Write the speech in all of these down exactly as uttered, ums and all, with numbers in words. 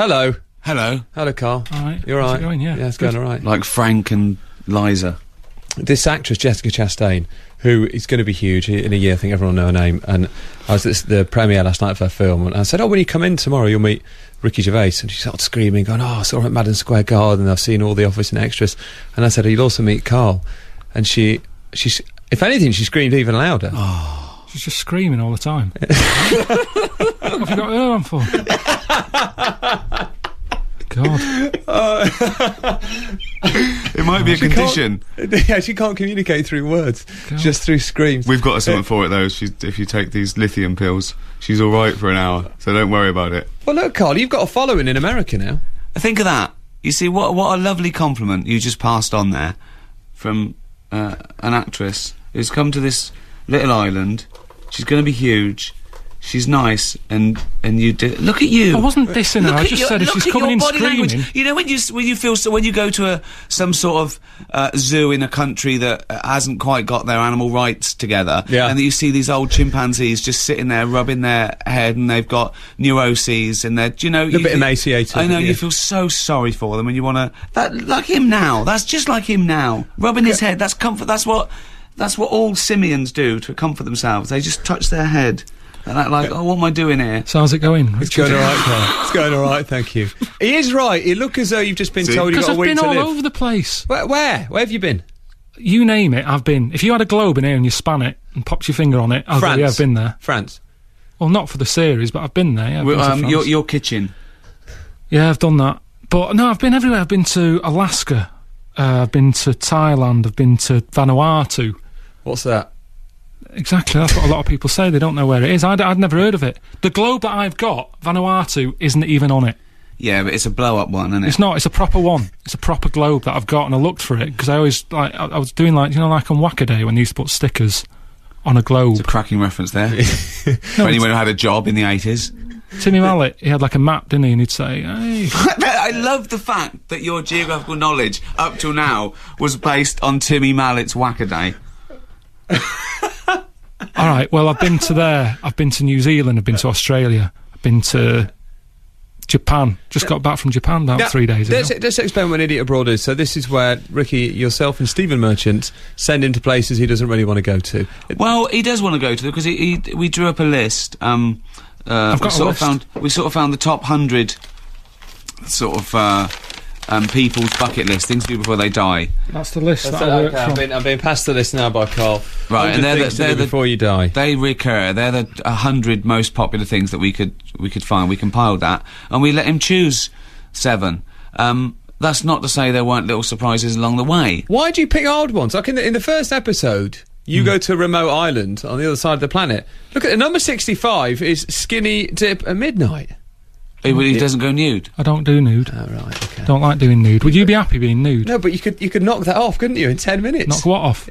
Hello. Hello. Hello, Carl. All right. You're How's right. it going? Yeah. Yeah, it's Good. going all right. Like Frank and Liza. This actress, Jessica Chastain, who is going to be huge in a year, I think everyone will know her name, and I was at the premiere last night of her film, and I said, oh, when you come in tomorrow, you'll meet Ricky Gervais, and she started screaming, going, oh, I saw her at Madison Square Garden, I've seen all the Office and Extras, and I said, oh, you'll also meet Carl, and she, she's, if anything, she screamed even louder. Oh. She's just screaming all the time. What have you got her on for? God. Uh, it might be a she condition. Can't, yeah, she can't communicate through words, God. just through screams. We've got something for it though. She's, if you take these lithium pills, she's all right for an hour, so don't worry about it. Well, look, Carl, you've got a following in America now. Think of that. You see, what what a lovely compliment you just passed on there from uh, an actress who's come to this little island. She's going to be huge. She's nice, and and you did. Look at you. I wasn't dissing her. Look I at just your- said if look she's at coming your in body screaming. language. You know when you s- when you feel so when you go to a some sort of uh, zoo in a country that uh, hasn't quite got their animal rights together, Yeah. and you see these old chimpanzees just sitting there rubbing their head, and they've got neuroses, and they're do you know A bit emaciated, I know yeah. you feel so sorry for them, and you want to that like him now. That's just like him now, rubbing his head. That's comfort. That's what that's what all simians do to comfort themselves. They just touch their head. And that, like, oh, what am I doing here? So how's it going? It's going all right, Carl. It's going all right, thank you. He is right. You look as though you've just been See? told you've Because got a I've week been to all live. over the place. Where, where? Where have you been? You name it, I've been. If you had a globe in here and you span it and popped your finger on it, I'll France. go, yeah, I've been there. France. Well, not for the series, but I've been there. Yeah, I've Well, been to um, France. your, your kitchen. Yeah, I've done that. But no, I've been everywhere. I've been to Alaska. Uh, I've been to Thailand. I've been to Vanuatu. What's that? Exactly, that's what a lot of people say. They don't know where it is. I'd, I'd never heard of it. The globe that I've got, Vanuatu, isn't even on it. Yeah, but it's a blow-up one, isn't it? It's not. It's a proper one. It's a proper globe that I've got, and I looked for it because I always like. I, I was doing like you know, like on Wackaday when they used to put stickers on a globe. It's a cracking reference there. For No, anyone who had a job in the eighties. Timmy Mallet, he had like a map, didn't he? And he'd say, "Hey, I love the fact that your geographical knowledge up till now was based on Timmy Mallet's Wackaday. all right. Well, I've been to there. I've been to New Zealand. I've been to Australia. I've been to Japan. Just got back from Japan about Now, three days ago. let's, let's explain what an idiot abroad is. So this is where Ricky, yourself and Stephen Merchant send him to places he doesn't really want to go to. Well, he does want to go to because he, he we drew up a list. Um, uh, I've we got a sort list. of found we sort of found the top hundred sort of uh, um, people's bucket list things to do before they die. That's the list That's that it, I work okay, from. I've been, I've been passed the list now by Carl. Right, and they're the- things to they're do the- before you die. They recur. They're the a hundred most popular things that we could we could find. We compiled that, and we let him choose seven. Um, that's not to say there weren't little surprises along the way. Why do you pick old ones? Like in the, in the first episode, you go to a remote island on the other side of the planet. Look at the number sixty-five is Skinny Dip at Midnight. He, he doesn't go nude. I don't do nude. Oh, right, okay. Don't like doing nude. Would you be happy being nude? No, but you could you could knock that off, couldn't you, in ten minutes? Knock what off?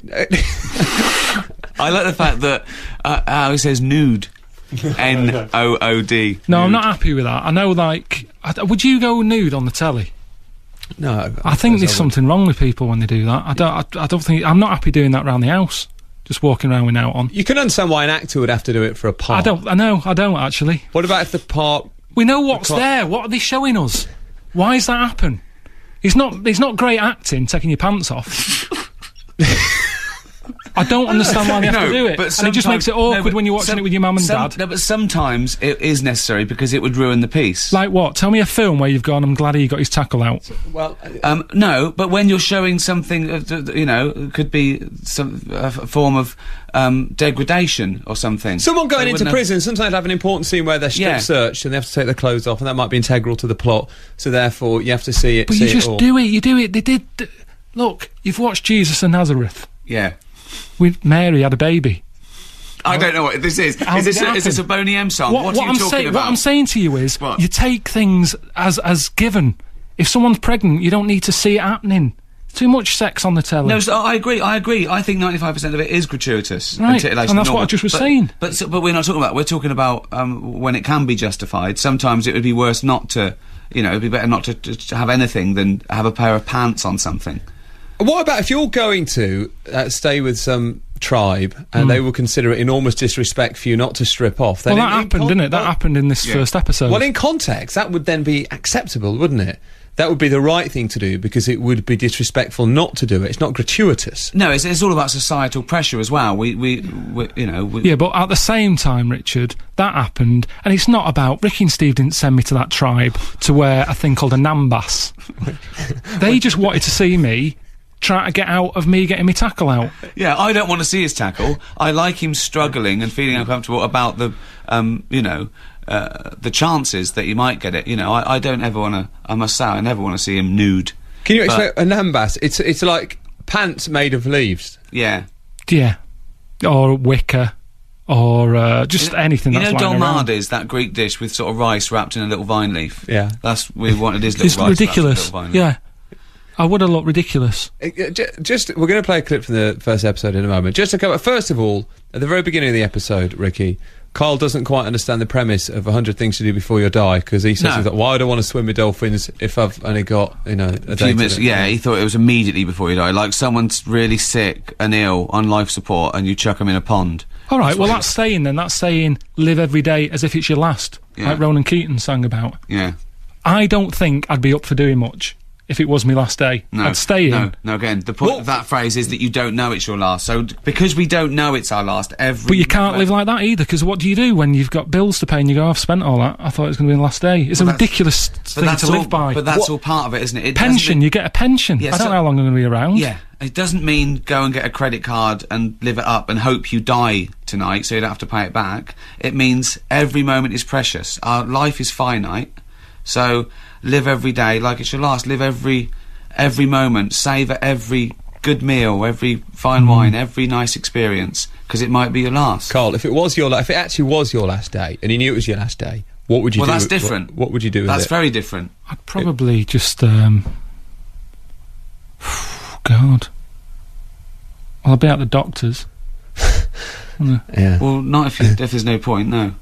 I like the fact that uh, how he says nude, N O O D. No, I'm nude. not happy with that. I know, like, I d would you go nude on the telly? No, I think there's I something wrong with people when they do that. I don't. I, I don't think. I'm not happy doing that around the house. Just walking around with out on. You can understand why an actor would have to do it for a part. I don't. I know. I don't actually. What about if the part? We know what's clock- there. What are they showing us? Why does that happen? It's not. It's not great acting taking your pants off. I don't understand why they have No, to do it. but And it just sometime- makes it no, awkward but when you're watching some- it with your mum and some- dad. No, but sometimes it is necessary because it would ruin the piece. Like what? Tell me a film where you've gone, I'm glad he got his tackle out. Well, Um, no, but when you're showing something, uh, th- th- you know, it could be some a f- form of um, degradation or something. someone going They into wouldn't have- prison sometimes have an important scene where they're strip Yeah. searched and they have to take their clothes off, and that might be integral to the plot. So therefore, you have to see it. But see you it just all. do it. You do it. They did. D Look, you've watched Jesus of Nazareth. Yeah. With Mary had a baby. I don't know what this is. How Is this, did a, it is this a happen? Boney M song? What, are you I'm talking say- about? what I'm saying to you is, What? you take things as as given. If someone's pregnant, you don't need to see it happening. Too much sex on the telly. No, so I agree. I agree. I think ninety-five percent of it is gratuitous, Right, titillation and that's what normal. I just was but, saying. But so, but we're not talking about. We're talking about um, when it can be justified. Sometimes it would be worse not to. You know, it'd be better not to, to, to have anything than have a pair of pants on something. What about if you're going to uh, stay with some tribe, and they will consider it enormous disrespect for you not to strip off. Then Well, that in- in happened, con- didn't it? That well- happened in this Yeah. first episode. Well, in context, that would then be acceptable, wouldn't it? That would be the right thing to do, because it would be disrespectful not to do it. It's not gratuitous. No, it's, it's all about societal pressure as well. We, we, we you know, we, Yeah, but at the same time, Richard, that happened, and it's not about... Ricky and Steve didn't send me to that tribe to wear a thing called a nambas. They just wanted to see me try to get out of me getting my tackle out. yeah. I don't want to see his tackle. I like him struggling and feeling uncomfortable about the, um, you know, uh, the chances that he might get it. You know, I, I don't ever want to. I must say, I never want to see him nude. Can you But- explain a nambas? It's it's like pants made of leaves. Yeah. Yeah. Or wicker. Or uh, just You know- anything You that's know, lying around. dolmades, that Greek dish with sort of rice wrapped in a little vine leaf. Yeah. That's we wanted his little It's rice wrapped in a ridiculous. little vine leaf. Yeah. I would have looked ridiculous. Uh, uh, ju- Just, we're going to play a clip from the first episode in a moment. Just to cover, first of all, at the very beginning of the episode, Ricky, Carl doesn't quite understand the premise of a hundred things to do before you die, because he says, No. he's like, "Why would I want to swim with dolphins if I've only got, you know, a, A day few to minutes, live?" yeah, he thought it was immediately before he died. Like someone's really sick and ill on life support, and you chuck him in a pond. All right, well, that's saying then. That's saying live every day as if it's your last, Yeah. like Ronan Keating sang about. Yeah. I don't think I'd be up for doing much if it was my last day. No, I'd stay in. No, no. Again, the point Well- of that phrase is that you don't know it's your last. So d- because we don't know it's our last, every But you can't live like that either, because what do you do when you've got bills to pay and you go, I've spent all that, I thought it was going to be the last day. It's Well, a that's- ridiculous But thing that's to all, live by. But that's What- all part of it, isn't it? It doesn't pension, mean- you get a pension. Yeah, I don't so- know how long I'm going to be around. Yeah, it doesn't mean go and get a credit card and live it up and hope you die tonight so you don't have to pay it back. It means every moment is precious. Our life is finite, so live every day like it's your last. Live every every moment. Savour every good meal, every fine wine, every nice experience, because it might be your last. Carl, if it was your, la- if it actually was your last day, and you knew it was your last day, what would you Well, do? that's with- different. What, what would you do with That's it? very different. I'd probably just, um... God. Well, I'll be at the doctor's. yeah. Well, not if, you, if there's no point, no.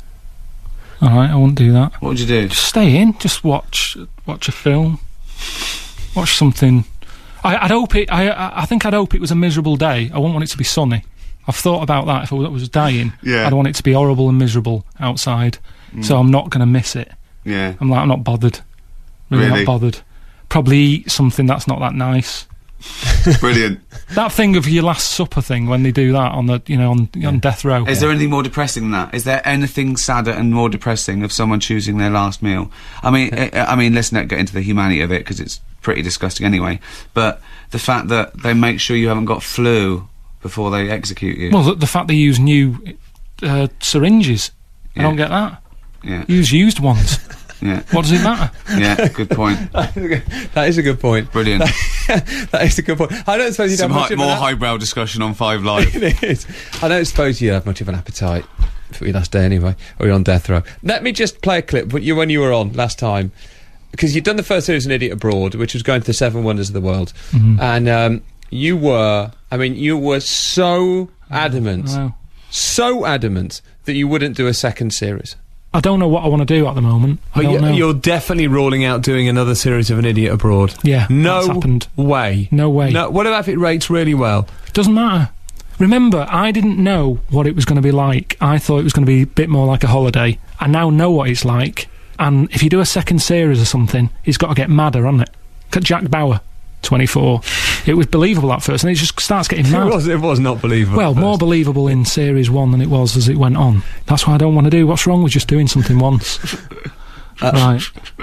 Alright, I wouldn't do that. What would you do? Just stay in, just watch watch a film. Watch something. I, I'd hope it, I, I I think I'd hope it was a miserable day. I wouldn't want it to be sunny. I've thought about that. If I was dying, Yeah. I'd want it to be horrible and miserable outside. So I'm not going to miss it. Yeah. I'm like, I'm not bothered. Really, Really? not bothered. Probably eat something that's not that nice. Brilliant. That thing of your Last Supper thing when they do that on the, you know, on, on death row. Is there anything more depressing than that? Is there anything sadder and more depressing of someone choosing their last meal? I mean, I, I mean, let's not get into the humanity of it because it's pretty disgusting anyway. But the fact that they make sure you haven't got flu before they execute you. Well, the, the fact they use new uh, syringes. I Yeah. don't get that. yeah, Use used ones. yeah, What does it matter? yeah. Good point. That is a good point. Brilliant. That is a good point. I don't suppose you'd Some have much hi- of more an ap- highbrow discussion on Five Live. It is. I don't suppose you have much of an appetite for your last day anyway, or you're on death row. Let me just play a clip. But you, when you were on last time, because you'd done the first series, An Idiot Abroad, which was going to the Seven Wonders of the World, and um, you were, I mean, you were so adamant, I know. so adamant that you wouldn't do a second series. I don't know what I want to do at the moment. I don't know. You're definitely ruling out doing another series of An Idiot Abroad. Yeah, no that's happened. way. No way. No. What about if it rates really well? It doesn't matter. Remember, I didn't know what it was going to be like. I thought it was going to be a bit more like a holiday. I now know what it's like. And if you do a second series or something, it's got to get madder, hasn't it? Look at Jack Bauer, twenty-four. It was believable at first, and it just starts getting It mad. was. It was not believable. Well, at more first. believable in series one than it was as it went on. That's what I don't want to do. What's wrong with just doing something once? right.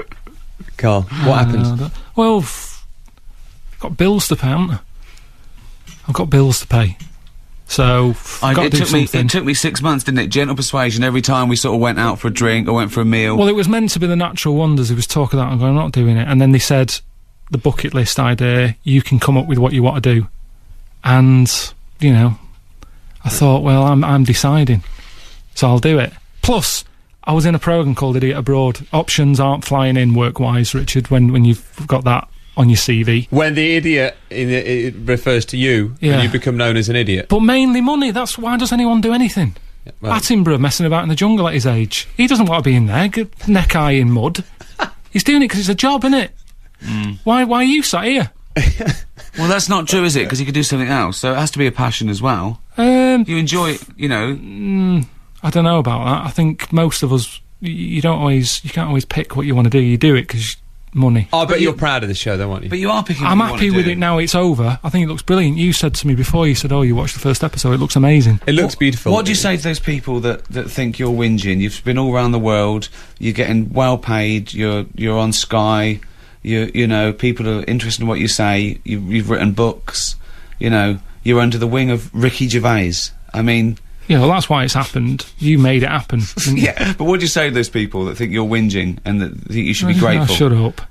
Carl, what Uh, happened? that- Well, f- I've got bills to pay, haven't I? I've got bills to pay. So, f- I, got to it do took me. something. It took me six months, didn't it? Gentle persuasion. Every time we sort of went out for a drink or went for a meal. Well, it was meant to be the Natural Wonders. There was talk of that. I'm going, I'm not doing it. And then they said, the bucket list idea, you can come up with what you want to do. And, you know, I thought, well, I'm, I'm deciding. So I'll do it. Plus, I was in a programme called Idiot Abroad. Options aren't flying in work-wise, Richard, when, when you've got that on your C V. When the idiot in the, it refers to you, Yeah. and you become known as an idiot. But mainly money. That's why does anyone do anything? Well, Attenborough messing about in the jungle at his age. He doesn't want to be in there, get neck high in mud. He's doing it because it's a job, innit? Mm. Why, why are you sat here? Well, that's not true, is it? Because he could do something else. So it has to be a passion as well. Um, You enjoy, you know. mm, I don't know about that. I think most of us, y- you don't always, you can't always pick what you want to do. You do it because money. Oh, I bet But you're you- proud of the show, though, aren't you? But you are picking. I'm what you happy wanna with do. it now. It's over. I think it looks brilliant. You said to me before. You said, "Oh, you watched the first episode. It looks amazing." It looks What- beautiful. What do you say to those people that, that think you're whinging? You've been all around the world. You're getting well paid. You're you're on Sky. You you know people are interested in what you say. You, you've written books. You know you're under the wing of Ricky Gervais. I mean, Yeah, well, that's why it's happened. You made it happen. didn't you? yeah. But what do you say to those people that think you're whinging and that think you should be Oh, grateful? shut up.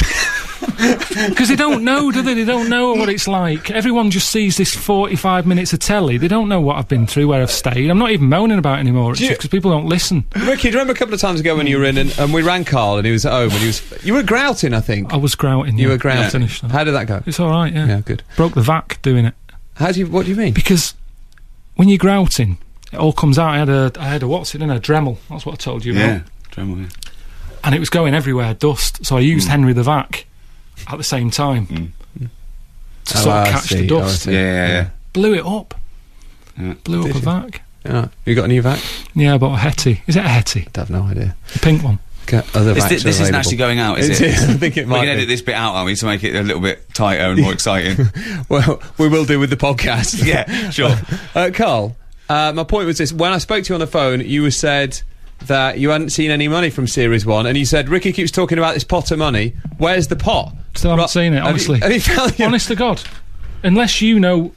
Because they don't know, do they? They don't know what it's like. Everyone just sees this forty-five minutes of telly. They don't know what I've been through, where I've stayed. I'm not even moaning about it anymore. It's Do you- because people don't listen. Ricky, do you remember a couple of times ago when you were in and, and we rang Carl and he was at home and he was... You were grouting, I think. I was grouting. You yeah. were grouting. I finished that. How did that go? It's all right, yeah. Yeah, good. Broke the vac doing it. How do you... What do you mean? Because when you're grouting, it all comes out. I had a, I had a what's it in a Dremel. That's what I told you about. Yeah. Dremel, yeah. And it was going everywhere, dust. So I used Henry the Vac at the same time to Oh, sort of I catch see. the Oh, I dust. see. Yeah, yeah, yeah. Blew it up. Yeah. Blew Did up a you? vac. Yeah. You got a new vac? Yeah, I bought a Hetty. Is it a Hetty? I have no idea. The pink one. Okay, other This, vacs this are isn't available. actually going out, is It it? is. I think it We might can be. edit this bit out, aren't we, to make it a little bit tighter and more exciting. Well, we will do with the podcast. Yeah, sure. Uh, Carl, uh, my point was this. When I spoke to you on the phone, you said that you hadn't seen any money from Series one, and you said, Ricky keeps talking about this pot of money. Where's the pot? Still haven't Right, seen it, have you- honestly. Have you found your- Honest to God. Unless you know...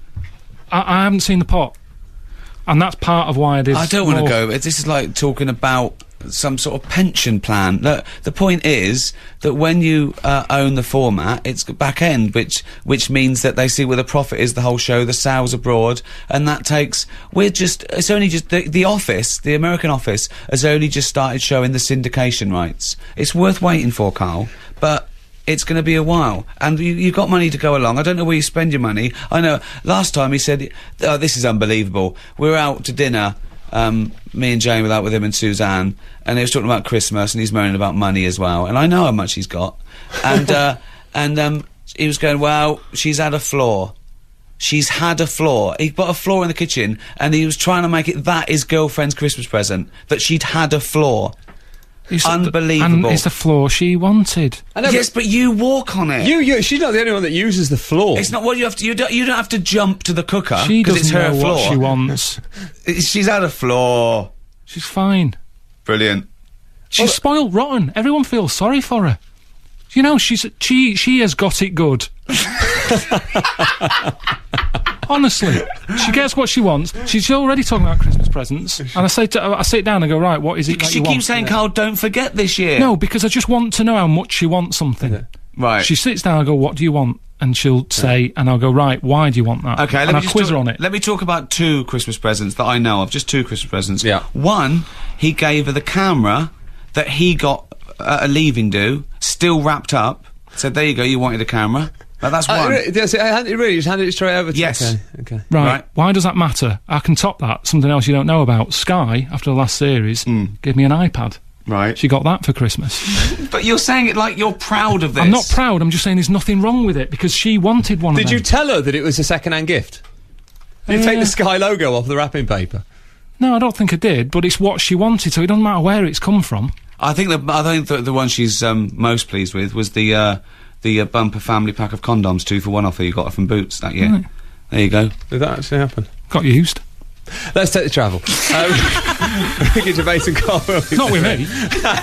I, I haven't seen the pot. And that's part of why I did I don't want to more. go. But this is like talking about some sort of pension plan. Look, the point is that when you uh, own the format, it's back end, which which means that they see where the profit is the whole show, the sales abroad, and that takes. We're just. It's only just the, the Office, the American Office, has only just started showing the syndication rights. It's worth waiting for, Carl, but. It's going to be a while, and you, you've got money to go along. I don't know where you spend your money. I know last time he said, oh, this is unbelievable. We were out to dinner, um, me and Jane were out with him and Suzanne, and he was talking about Christmas, and he's moaning about money as well, and I know how much he's got. And, uh, and um, he was going, well, she's had a floor. She's had a floor. He got a floor in the kitchen, and he was trying to make it that his girlfriend's Christmas present, that she'd had a floor. It's Unbelievable. And it's the floor she wanted. I know, Yes, but you walk on it. You, you, she's not the only one that uses the floor. It's not what you have to. You don't. You don't have to jump to the cooker She because doesn't it's her know floor. what she wants. It's- She's had a floor. She's fine. Brilliant. She's spoiled rotten. Everyone feels sorry for her. You know, she's she she has got it good. Honestly, she gets what she wants. She's already talking about Christmas presents, and I say to, I sit down and go, right, what is it that She you keeps want? saying, "Carl, don't forget this year." No, because I just want to know how much she wants something. Right. She sits down and go, what do you want? And she'll say, and I'll go, right, why do you want that? Okay, let and me I'll just quiz talk, her on it. Let me talk about two Christmas presents that I know of. Just two Christmas presents. Yeah. One, he gave her the camera that he got at a leaving do, still wrapped up. Said, "There you go. You wanted a camera." But that's Uh, one. re- that's it, I hand- really just handed it straight over to Yes. Okay. okay. Right. Right. Why does that matter? I can top that. Something else you don't know about. Sky, after the last series, gave me an iPad. Right. She got that for Christmas. But you're saying it like you're proud of this. I'm not proud. I'm just saying there's nothing wrong with it because she wanted one Did of you them. tell her that it was a second-hand gift? Did you take Uh, the Sky logo off the wrapping paper? No, I don't think I did, but it's what she wanted, so it doesn't matter where it's come from. I think the I think the, the one she's um, most pleased with was the uh, the uh, bumper family pack of condoms, two for one offer you got her from Boots that year. Right. There you go. Did that actually happen? Got used. Let's take the travel. um, Ricky Gervais and Carl Wilkinson. Not with me.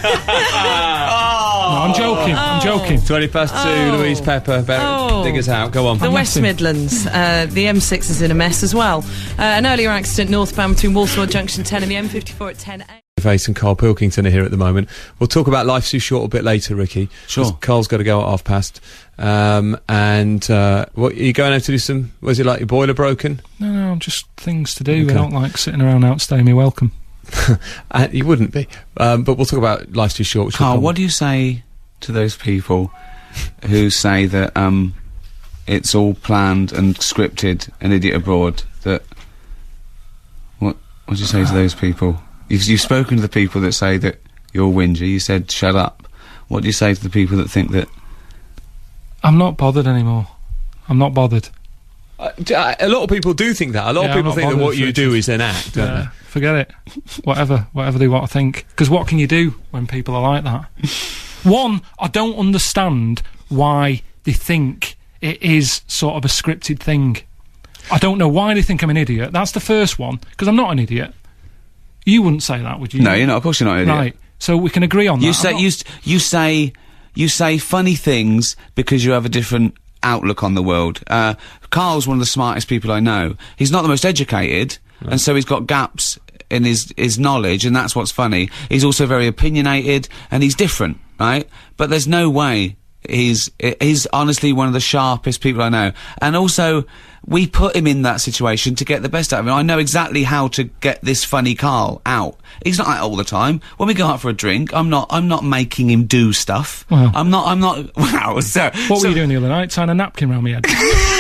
No, I'm joking. I'm joking. twenty past two, Oh. Louise Pepper, Ber- Oh. dig us out. Go on. The I'm West messing. Midlands, uh, the M six is in a mess as well. Uh, an earlier accident northbound between Walsall Junction ten and the M fifty-four at ten A. Gervais and Carl Pilkington are here at the moment. We'll talk about Life's Too Short a bit later, Ricky. Sure. 'Cause Carl's got to go at half past. Um, and, uh, what, are you going out to do some, was it like your boiler broken? No, no, just things to do. Okay. I don't like sitting around outstaying me welcome. Uh, you wouldn't be. Um, but we'll talk about Life's Too Short. which Carl, will what do you say to those people who say that um, it's all planned and scripted, an idiot abroad? That what? What do you say to those people? You've, you've spoken to the people that say that you're whinger. You said shut up. What do you say to the people that think that? I'm not bothered anymore. I'm not bothered. Uh, d- uh, a lot of people do think that. A lot Yeah, of people I'm not think that bothered what you for do just- is an act, don't Yeah, forget it. Whatever, whatever they want to think. Because what can you do when people are like that? One, I don't understand why they think it is sort of a scripted thing. I don't know why they think I'm an idiot. That's the first one, because I'm not an idiot. You wouldn't say that, would you? No, you're not. Of course, you're not an idiot. Right. So we can agree on You that. say I'm not- you s- you say you say funny things because you have a different outlook on the world. Uh, Carl's one of the smartest people I know. He's not the most educated, and so he's got gaps in his his knowledge, and that's what's funny. He's also very opinionated, and he's different, right? But there's no way he's he's honestly one of the sharpest people I know, and also. We put him in that situation to get the best out of him. I know exactly how to get this funny Carl out. He's not like that all the time. When we go out for a drink, I'm not. I'm not making him do stuff. Wow. I'm not. I'm not. Wow. So What so, were you doing the other night? Tying a napkin around my head.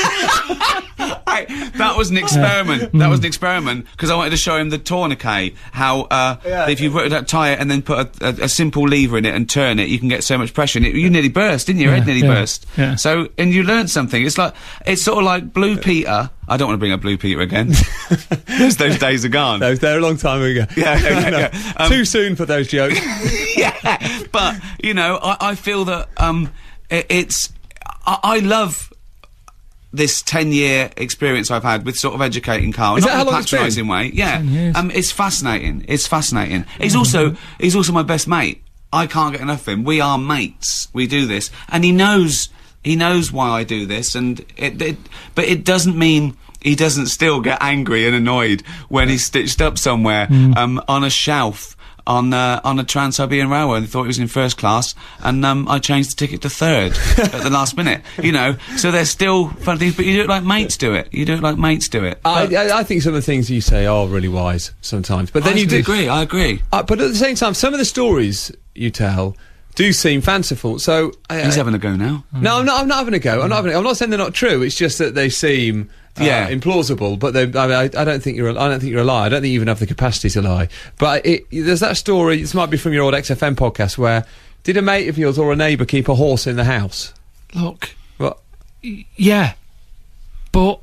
I, that was an experiment. That was an experiment because I wanted to show him the tourniquet. How uh, if you put that tie it and then put a, a, a simple lever in it and turn it, you can get so much pressure. And it, you nearly burst, didn't you? Your Yeah, head nearly yeah, burst. yeah. So and you learned something. It's like it's sort of like Blue Peter. I don't want to bring up Blue Peter again. those, those days are gone. Those, they're a long time ago. Yeah, yeah, yeah, yeah. Um, Too soon for those jokes. yeah, but you know, I, I feel that um, it, it's. I, I love this ten-year experience I've had with sort of educating Carl. Is not that how in a long it's been? patronising way. Yeah, ten years. um, it's fascinating. It's fascinating. He's also he's also my best mate. I can't get enough of him. We are mates. We do this, and he knows he knows why I do this, and it, it but it doesn't mean. He doesn't still get angry and annoyed when he's stitched up somewhere um, on a shelf on uh, on a Trans-Siberian Railway and thought he was in first class, and um, I changed the ticket to third at the last minute. You know, so there's still fun things, but you do it like mates do it. You do it like mates do it. I, I, I think some of the things you say are really wise sometimes, but then I you do. agree. I agree. Uh, but at the same time, some of the stories you tell do seem fanciful. So I, He's I, having a go now. no, I'm not. I'm not having a go. I'm not. Having a, I'm not saying they're not true. It's just that they seem. Uh, Yeah. implausible, but they, I, mean, I, I don't think you're. A, I don't think you're a liar. I don't think you even have the capacity to lie. But it, there's that story. This might be from your old X F M podcast, where did a mate of yours or a neighbour keep a horse in the house? Look, What? y- yeah, but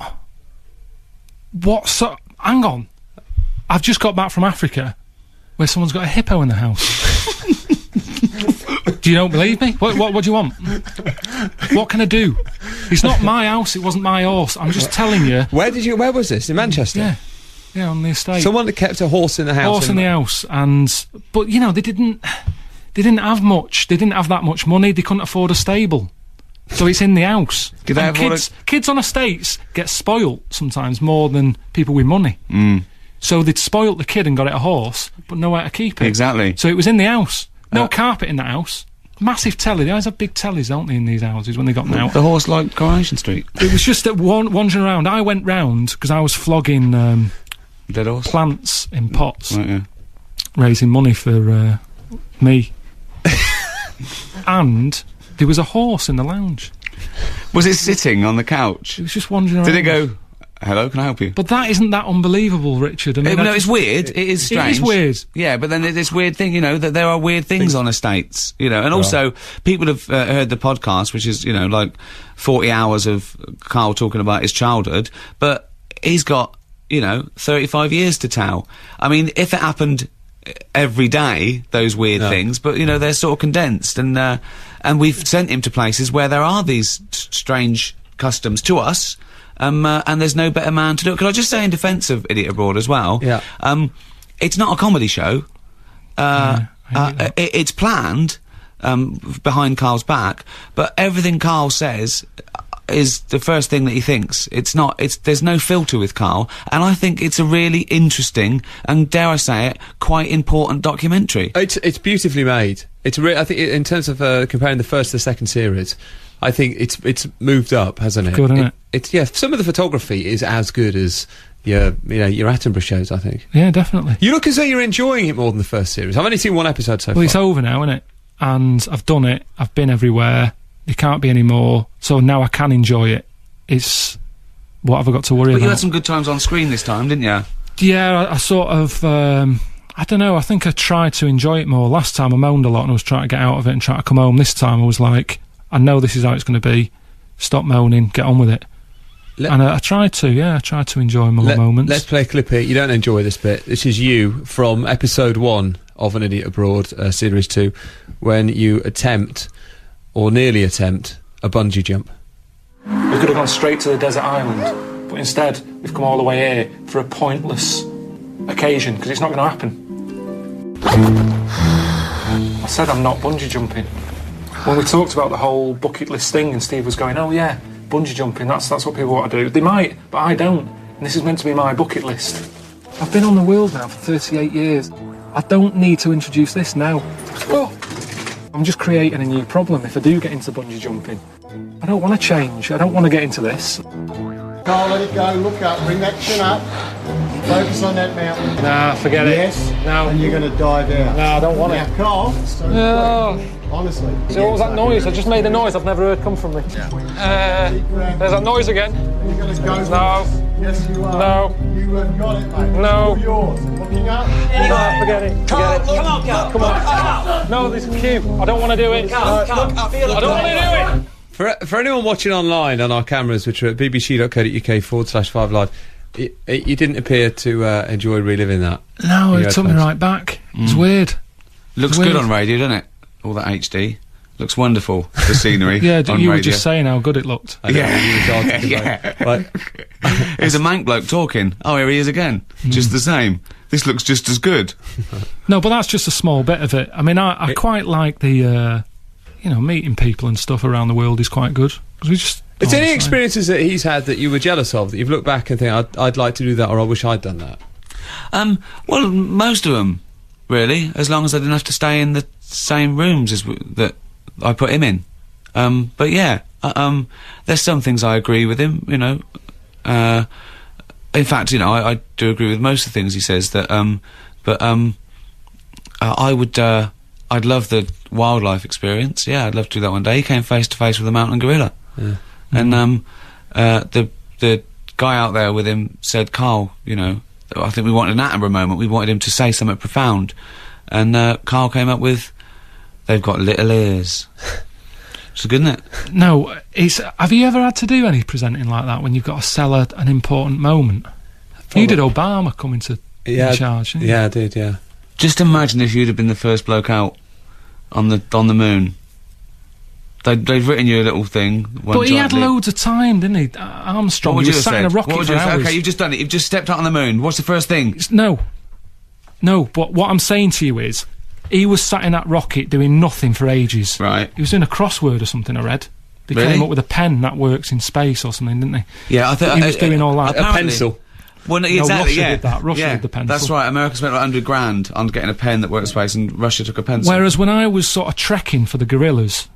what? So, hang on, I've just got back from Africa, where someone's got a hippo in the house. Do you don't believe me? What, what, what do you want? What can I do? It's not my house. It wasn't my horse. I'm just telling you. Where did you? Where was this? In Manchester. Yeah, yeah, on the estate. Someone that kept a horse in the house. horse in the house, and but you know they didn't. They didn't have much. They didn't have that much money. They couldn't afford a stable, so it's in the house. Did they And have all kids? Kids on estates get spoilt sometimes more than people with money. Mm. So they'd spoilt the kid and got it a horse, but nowhere to keep it. Exactly. So it was in the house. No Uh, carpet in that house. Massive telly. They always have big tellies, don't they, in these houses when they got them out. The horse like Coronation Street. It was just that wan- wandering around. I went round because I was flogging um, Dead horse. plants in pots, Right, yeah. raising money for uh, me. And there was a horse in the lounge. Was it sitting on the couch? It was just wandering around. Did it go? Hello, can I help you? But that isn't that unbelievable, Richard. I mean, Eh, I no, just- it's weird. It is It strange. is weird. Yeah, but then there's this weird thing, you know, that there are weird things on estates, you know, and also people have uh, heard the podcast, which is, you know, like forty hours of Carl talking about his childhood, but he's got, you know, thirty-five years to tell. I mean, if it happened every day, those weird No. things, but, you know, they're sort of condensed, and, uh, and we've sent him to places where there are these s- strange customs to us. Um, uh, and there's no better man to do it. Could I just say in defence of Idiot Abroad as well? Yeah. Um, it's not a comedy show. Uh, Yeah, I uh, hate that. it, it's planned um, f- behind Carl's back, but everything Carl says is the first thing that he thinks. It's not. It's there's no filter with Carl, and I think it's a really interesting and, dare I say it, quite important documentary. It's it's beautifully made. It's re- I think i- in terms of uh, comparing the first to the second series, I think it's it's moved up, hasn't it? Good, isn't it? It's yeah. Some of the photography is as good as your you know your Attenborough shows. I think Yeah, definitely. you look as though you're enjoying it more than the first series. I've only seen one episode so Well, far. it's over now, isn't it? And I've done it. I've been everywhere. There can't be any more. So now I can enjoy it. It's what have I got to worry But you about? had some good times on screen this time, didn't you? Yeah, I, I sort of. Um, I don't know. I think I tried to enjoy it more. Last time I moaned a lot and I was trying to get out of it and try to come home. This time I was like, I know this is how it's going to be. Stop moaning. Get on with it. Let- and uh, I tried to, yeah, I tried to enjoy my Let, moments. Let's play a clip here. You don't enjoy this bit. This is you from episode one of An Idiot Abroad, uh, series two, when you attempt, or nearly attempt, a bungee jump. We could have gone straight to the desert island, but instead we've come all the way here for a pointless occasion, because it's not going to happen. I said I'm not bungee jumping. When we talked about the whole bucket list thing and Steve was going, oh yeah, bungee jumping, that's, that's what people want to do. They might, but I don't. And this is meant to be my bucket list. I've been on the world now for thirty-eight years. I don't need to introduce this now. Oh. I'm just creating a new problem if I do get into bungee jumping. I don't want to change. I don't want to get into this. Carl, let it go. Look up. Bring that chin up. Focus on that mountain. Nah, forget yes. it. No. And you're going to dive out. No, I don't want now, it. Carl. So No. quick. Honestly. So what was that noise? I just made a noise I've never heard come from me. Yeah. Uh, there's that noise again. You're going to go. No. Yes, you are. No. You have got it, mate. No. All yours. Looking up. No, forget it. Forget Carl, it. come on, Carl. Come on. No, this is cute. I don't want to do it. Carl, Carl, I feel I don't want to do it. For for anyone watching online on our cameras, which are at bbc.co.uk forward slash five live, it, it, you didn't appear to uh, enjoy reliving that. No, You it had took me fun. right back. It's weird. Looks Weird. good on radio, doesn't it? All that H D. Looks wonderful, the scenery. Yeah, d- on you were radio. just saying how good it looked. I know, Yeah. you were talking Yeah. about- Like, Here's a mank bloke talking. Oh, here he is again. Just the same. This looks just as good. No, but that's just a small bit of it. I mean, I, I It- quite like the, uh, you know, meeting people and stuff around the world is quite good. Because we just... it's oh, any fine. experiences that he's had that you were jealous of, that you've looked back and think, I'd, I'd like to do that, or I wish I'd done that? Um, well, most of them, really, as long as I didn't have to stay in the same rooms as w- that I put him in. Um, but yeah, uh, um, there's some things I agree with him, you know. Uh, in fact, you know, I, I do agree with most of the things he says. That, um, but um, uh, I would, uh, I'd love the wildlife experience. Yeah, I'd love to do that one day. He came face to face with a mountain gorilla, Yeah. and um, uh, the the guy out there with him said, "Carl, you know, I think we wanted an Attenborough moment. We wanted him to say something profound." And uh, Carl came up with, "They've got little ears." It's good, isn't it? No, it's... Have you ever had to do any presenting like that when you've got to sell a, an important moment? You did Obama coming to Yeah, in charge, didn't you? yeah, I did, yeah. Just imagine if you'd have been the first bloke out on the on the moon. They'd, they'd written you a little thing. one But he had jointly. loads of time, didn't he? Uh, Armstrong, What would he you was have sat in said? a rocket What would for you have hours. said? Okay, you've just done it. You've just stepped out on the moon. What's the first thing? It's- No. No, but what I'm saying to you is, he was sat in that rocket doing nothing for ages. Right. He was doing a crossword or something, I read. They Really? came up with a pen that works in space or something, didn't they? Yeah, I think He was doing all that. A pencil. Well, no, No, exactly. Russia yeah, did that. Russia yeah, did the pencil. That's right. America spent like hundred grand on getting a pen that works space, and Russia took a pencil. Whereas when I was sort of trekking for the gorillas,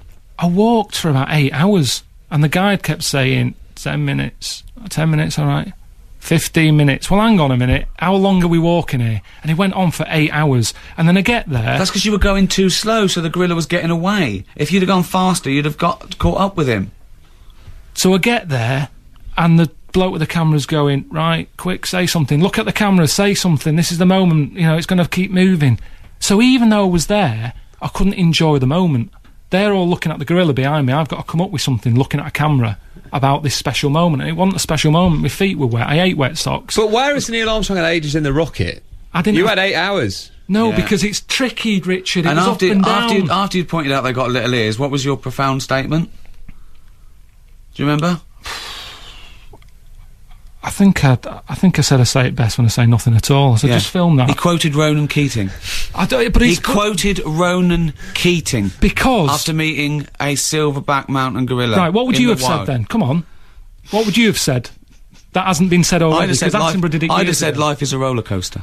I walked for about eight hours, and the guide kept saying, ten minutes, ten minutes, all right, fifteen minutes. Well, hang on a minute, how long are we walking here? And he went on for eight hours, and then I get there... That's because you were going too slow, so the gorilla was getting away. If you'd have gone faster, you'd have got caught up with him. So I get there, and the bloke with the camera's going, right, quick, say something. Look at the camera, say something. This is the moment, you know, it's going to keep moving. So even though I was there, I couldn't enjoy the moment. They're all looking at the gorilla behind me. I've got to come up with something, looking at a camera, about this special moment. And it wasn't a special moment. My feet were wet. I ate wet socks. But whereas Neil Armstrong had ages in the rocket, I didn't. you have- had eight hours. no, Yeah. because it's tricky, Richard. It and was after, up and down. after, you'd, after you'd pointed out they got little ears, what was your profound statement? Do you remember? I think I, I think I said I say it best when I say nothing at all. So Yeah. just film that. He quoted Ronan Keating. I don't, but He he's quoted Ronan Keating because after meeting a silverback mountain gorilla. right. What would in you the have said wild. then? Come on. What would you have said? That hasn't been said I'd already. have said, Because life, Attenborough did it I'd have years said ago. life is a roller coaster.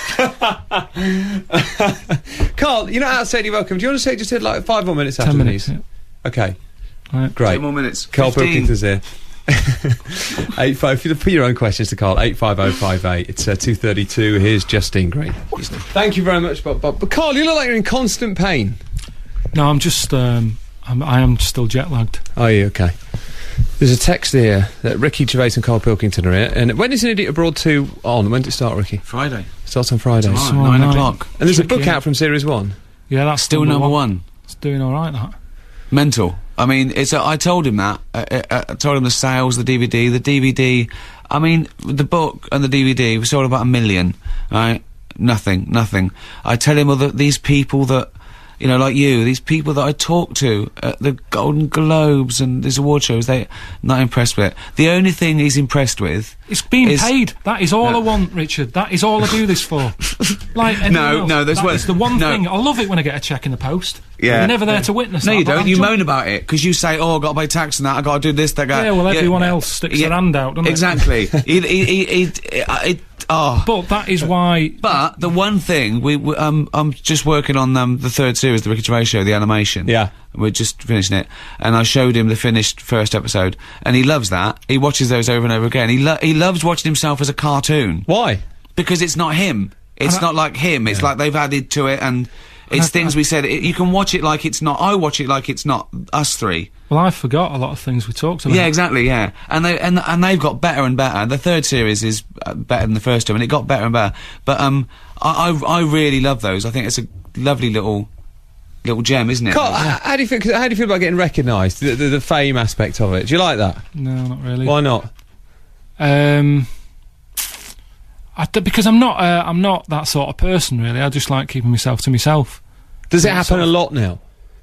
Carl, you're not outside, you're welcome. Do you want to say just like five more minutes after Ten the minutes. news? Yeah. Okay, Right. great. Two more minutes. Carl fifteen. Pilkington's here. eight five. Put your own questions to Carl. Eight five oh five eight. It's uh, two thirty two. Here's Justine Green. Thank you very much, Bob. Bob. But Carl, you look like you're in constant pain. No, I'm just. Um, I'm, I am still jet lagged. Are you okay? There's a text here that Ricky Gervais and Carl Pilkington are here. And when is An Idiot Abroad two on? When did it start, Ricky? Friday. Starts on Friday. Tomorrow, Tomorrow nine night. o'clock. And there's a Tricky, book yeah. out from series one. Yeah, that's Still number one. It's doing all right. That. Mental. I mean, it's. A, I told him that. Uh, uh, I told him the sales, the D V D, the D V D. I mean, the book and the D V D we sold about a million. Right? Nothing, nothing. I tell him all that these people that, you know, like you, these people that I talk to at the Golden Globes and these award shows, they're not impressed with it. The only thing he's impressed with... It's being is paid. That is all no. I want, Richard. That is all I do this for. Like anyone No, else. no, there's That one- is the one no. thing. I love it when I get a cheque in the post. Yeah. You're never there to witness No, that. you but don't. I'm You ju- moan about it because you say, "Oh, I've got to pay tax and that. I've got to do this, that." Yeah, well, everyone else sticks their hand out, doesn't it? Exactly. it, it, it, it, it, oh. But that is why... But the one thing we, we um, I'm just working on um, the third series, the Ricky Gervais Show, the animation. Yeah. We're just finishing it, and I showed him the finished first episode, and he loves that. He watches those over and over again. He lo he loves watching himself as a cartoon Why? because it's not him. It's And I- not like him. It's like they've added to it, and it's I- things I- we said. It, you can watch it like it's not. I watch it like it's not us three. Well, I forgot a lot of things we talked about. Yeah, exactly. Yeah, and they and and they've got better and better. The third series is uh, better than the first two, and it got better and better. But um, I I, I really love those. I think it's a lovely little little gem, isn't it? Carl, h- how do you feel? How do you feel about getting recognised? The, the, the fame aspect of it. Do you like that? No, not really. Why not? Um, I d because I'm not. Uh, I'm not that sort of person, really. I just like keeping myself to myself. Does it Yeah, happen sort a of- lot now?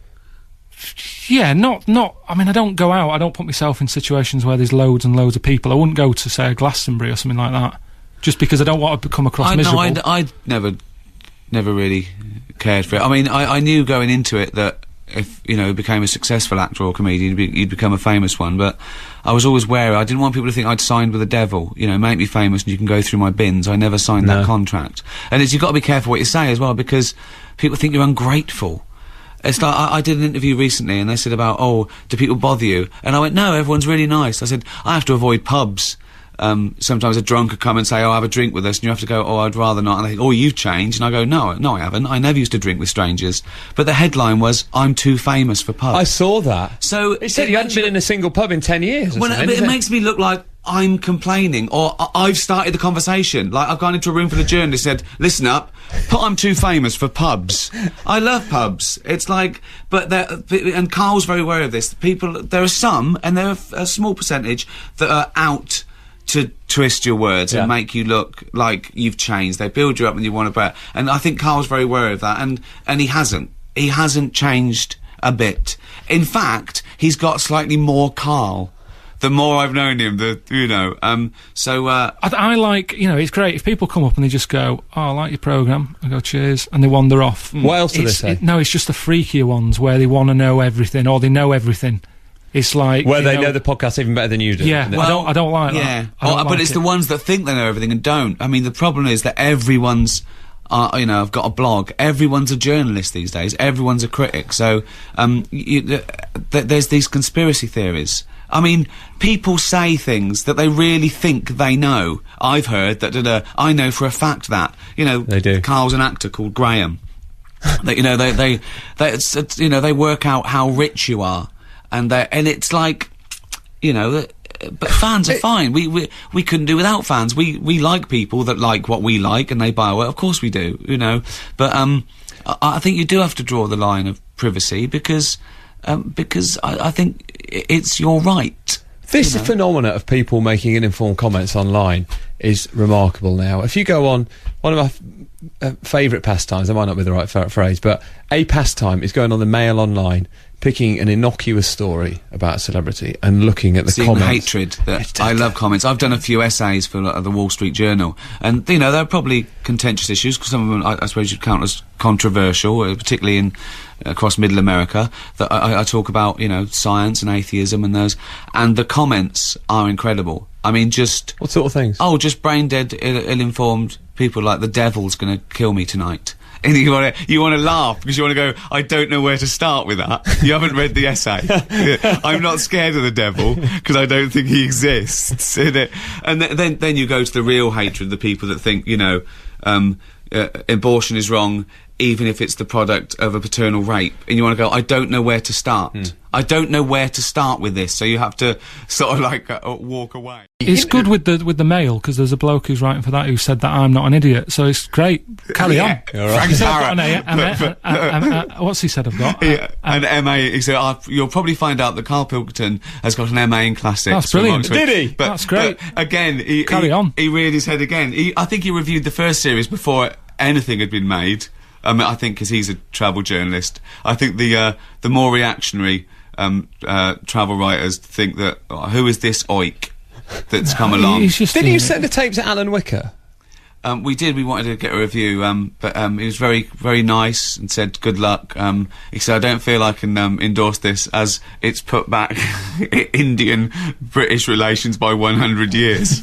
Yeah, not not. I mean, I don't go out. I don't put myself in situations where there's loads and loads of people. I wouldn't go to say a Glastonbury or something like that, just because I don't want to come across I miserable. know. I I never never really cared for it. I mean, I I knew going into it that if you know became a successful actor or comedian, you'd, be, you'd become a famous one. But I was always wary. I didn't want people to think I'd signed with the devil. You know, make me famous and you can go through my bins. I never signed No. that contract. And it's, you've got to be careful what you say as well, because people think you're ungrateful. It's like, I, I did an interview recently and they said about, oh, do people bother you? And I went, no, everyone's really nice. I said, I have to avoid pubs. Um, sometimes a drunk could come and say, oh, have a drink with us, and you have to go, oh, I'd rather not. And they think, oh, you've changed. And I go, no, no, I haven't. I never used to drink with strangers. But the headline was, I'm too famous for pubs. I saw that. So It said it you hadn't makes been in a single pub in ten years. Or Well, something, it, isn't it makes me look like I'm complaining, or I I've started the conversation. Like, I've gone into a room full of journalists and said, listen up, put I'm too famous for pubs. I love pubs. It's like, but they're, and Carl's very aware of this. People, there are some, and there are a small percentage, that are out to twist your words Yeah. and make you look like you've changed. They build you up and you want to bet. And I think Carl's very aware of that, and, and he hasn't. He hasn't changed a bit. In fact, he's got slightly more Carl. The more I've known him, the, you know, um, so, uh... I, I like, you know, it's great if people come up and they just go, oh, I like your programme. I go, cheers, and they wander off. What else do they It's- say? it- no, it's just the freakier ones where they want to know everything, or they know everything. It's like... Where you they know the podcast even better than you do. Yeah, And they- I don't- I don't like that. Yeah, I don't Oh, but like it's it. the ones that think they know everything and don't. I mean, the problem is that everyone's, uh, you know, I've got a blog. Everyone's a journalist these days. Everyone's a critic. So, um, you, th th there's these conspiracy theories. I mean, people say things that they really think they know. I've heard that, da, da, I know for a fact that, you know, They do. Carl's an actor called Graham. that, you know, they, they, they it's, it's, you know, they work out how rich you are. And they, and it's like, you know, uh, but fans are fine. We, we, we couldn't do without fans. We, we like people that like what we like and they buy our work. Of course we do, you know. But, um, I, I think you do have to draw the line of privacy because, um, because I, I think i- it's your right. This you know. phenomena of people making uninformed comments online is remarkable now. If you go on, one of my f uh, favourite pastimes, that might not be the right f phrase, but a pastime is going on the Mail Online, picking an innocuous story about a celebrity and looking at the Seeing the comments. hatred. That I love comments. I've done a few essays for uh, the Wall Street Journal, and you know there are probably contentious issues because some of them I, I suppose you'd count as controversial, uh, particularly in across Middle America. That I, I talk about, you know, science and atheism and those, and the comments are incredible. I mean, just What sort of things? oh, just brain dead, ill- ill-informed people like the devil's going to kill me tonight. And you want to you want to laugh because you want to go, I don't know where to start with that. You haven't read the essay. I'm not scared of the devil because I don't think he exists. And th then then you go to the real hatred, the people that think, you know, um, uh, abortion is wrong even if it's the product of a paternal rape. And you want to go, I don't know where to start. I don't know where to start with this, so you have to sort of like uh, walk away. It's good with the with the mail, because there's a bloke who's writing for that who said that I'm not an idiot, so it's great. Carry Yeah. on. All right. He said I've got Barrett. an A, a, a, a, a, a, what's he said I've got? Yeah, A- a- an M A. He said, oh, "You'll probably find out that Carl Pilkington has got an M A in classics." That's from brilliant. Oxford. Did he? But, That's great. But again, he, Carry he, on. He reared his head again. He, I think he reviewed the first series before anything had been made. I mean, I think because he's a travel journalist. I think the uh, the more reactionary um, uh, travel writers think that oh, who is this oik that's come along? He's just Didn't doing you it. send the tape to Alan Wicker? Um, we did. We wanted to get a review, um, but um, he was very, very nice and said good luck. Um, he said, "I don't feel I can um, endorse this as it's put back Indian-British relations by one hundred years."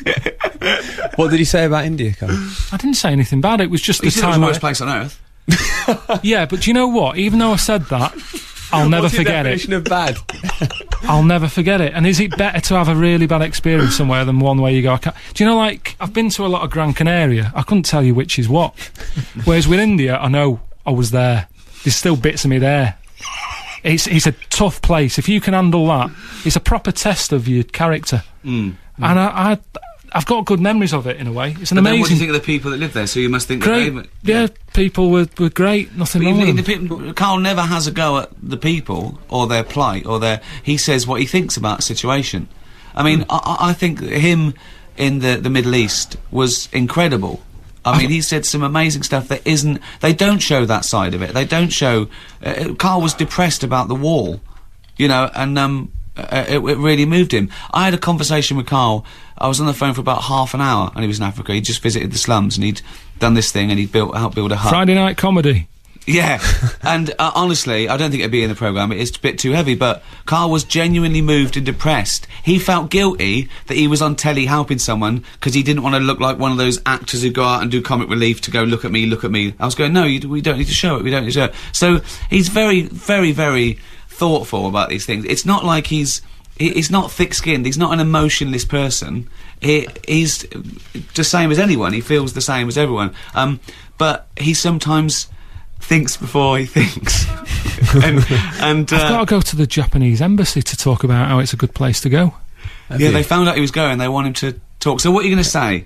What did he say about India, Carl? I didn't say anything bad. It was just He the said it was time. the I- worst place on earth. yeah, but do you know what? Even though I said that, I'll never What's your forget it. definition of bad? I'll never forget it. And is it better to have a really bad experience somewhere than one where you go, I can't... Do you know, like, I've been to a lot of Gran Canaria. I couldn't tell you which is what. Whereas with India, I know I was there. There's still bits of me there. It's it's a tough place. If you can handle that, it's a proper test of your character. Mm. And I, I, I've got good memories of it, in a way. It's an But then what do you amazing... think of the people that live there? So you must think Great. that Yeah, they... people were, were great. Nothing But wrong even with the them. people, Carl never has a go at the people or their plight or their. He says what he thinks about a situation. I mean, I, I I think him in the the Middle East was incredible. I mean, he said some amazing stuff that isn't. They don't show that side of it. They don't show. Uh, Carl was depressed about the wall, you know, and um, uh, it, it really moved him. I had a conversation with Carl. I was on the phone for about half an hour, and he was in Africa. He just visited the slums, and he'd done this thing, and he'd built helped build a hut. Friday night comedy. Yeah, and uh, honestly, I don't think it'd be in the programme. It's a bit too heavy, but Carl was genuinely moved and depressed. He felt guilty that he was on telly helping someone because he didn't want to look like one of those actors who go out and do comic relief to go, look at me, look at me. I was going, no, you, we don't need to show it, we don't need to show it. So he's very, very, very thoughtful about these things. It's not like he's... He, he's not thick-skinned, he's not an emotionless person. He, he's the same as anyone, he feels the same as everyone. Um, but he sometimes... thinks before he thinks. and and I've uh, got to go to the Japanese embassy to talk about how it's a good place to go. yeah, they found out he was going. They want him to talk. So what are you going to say?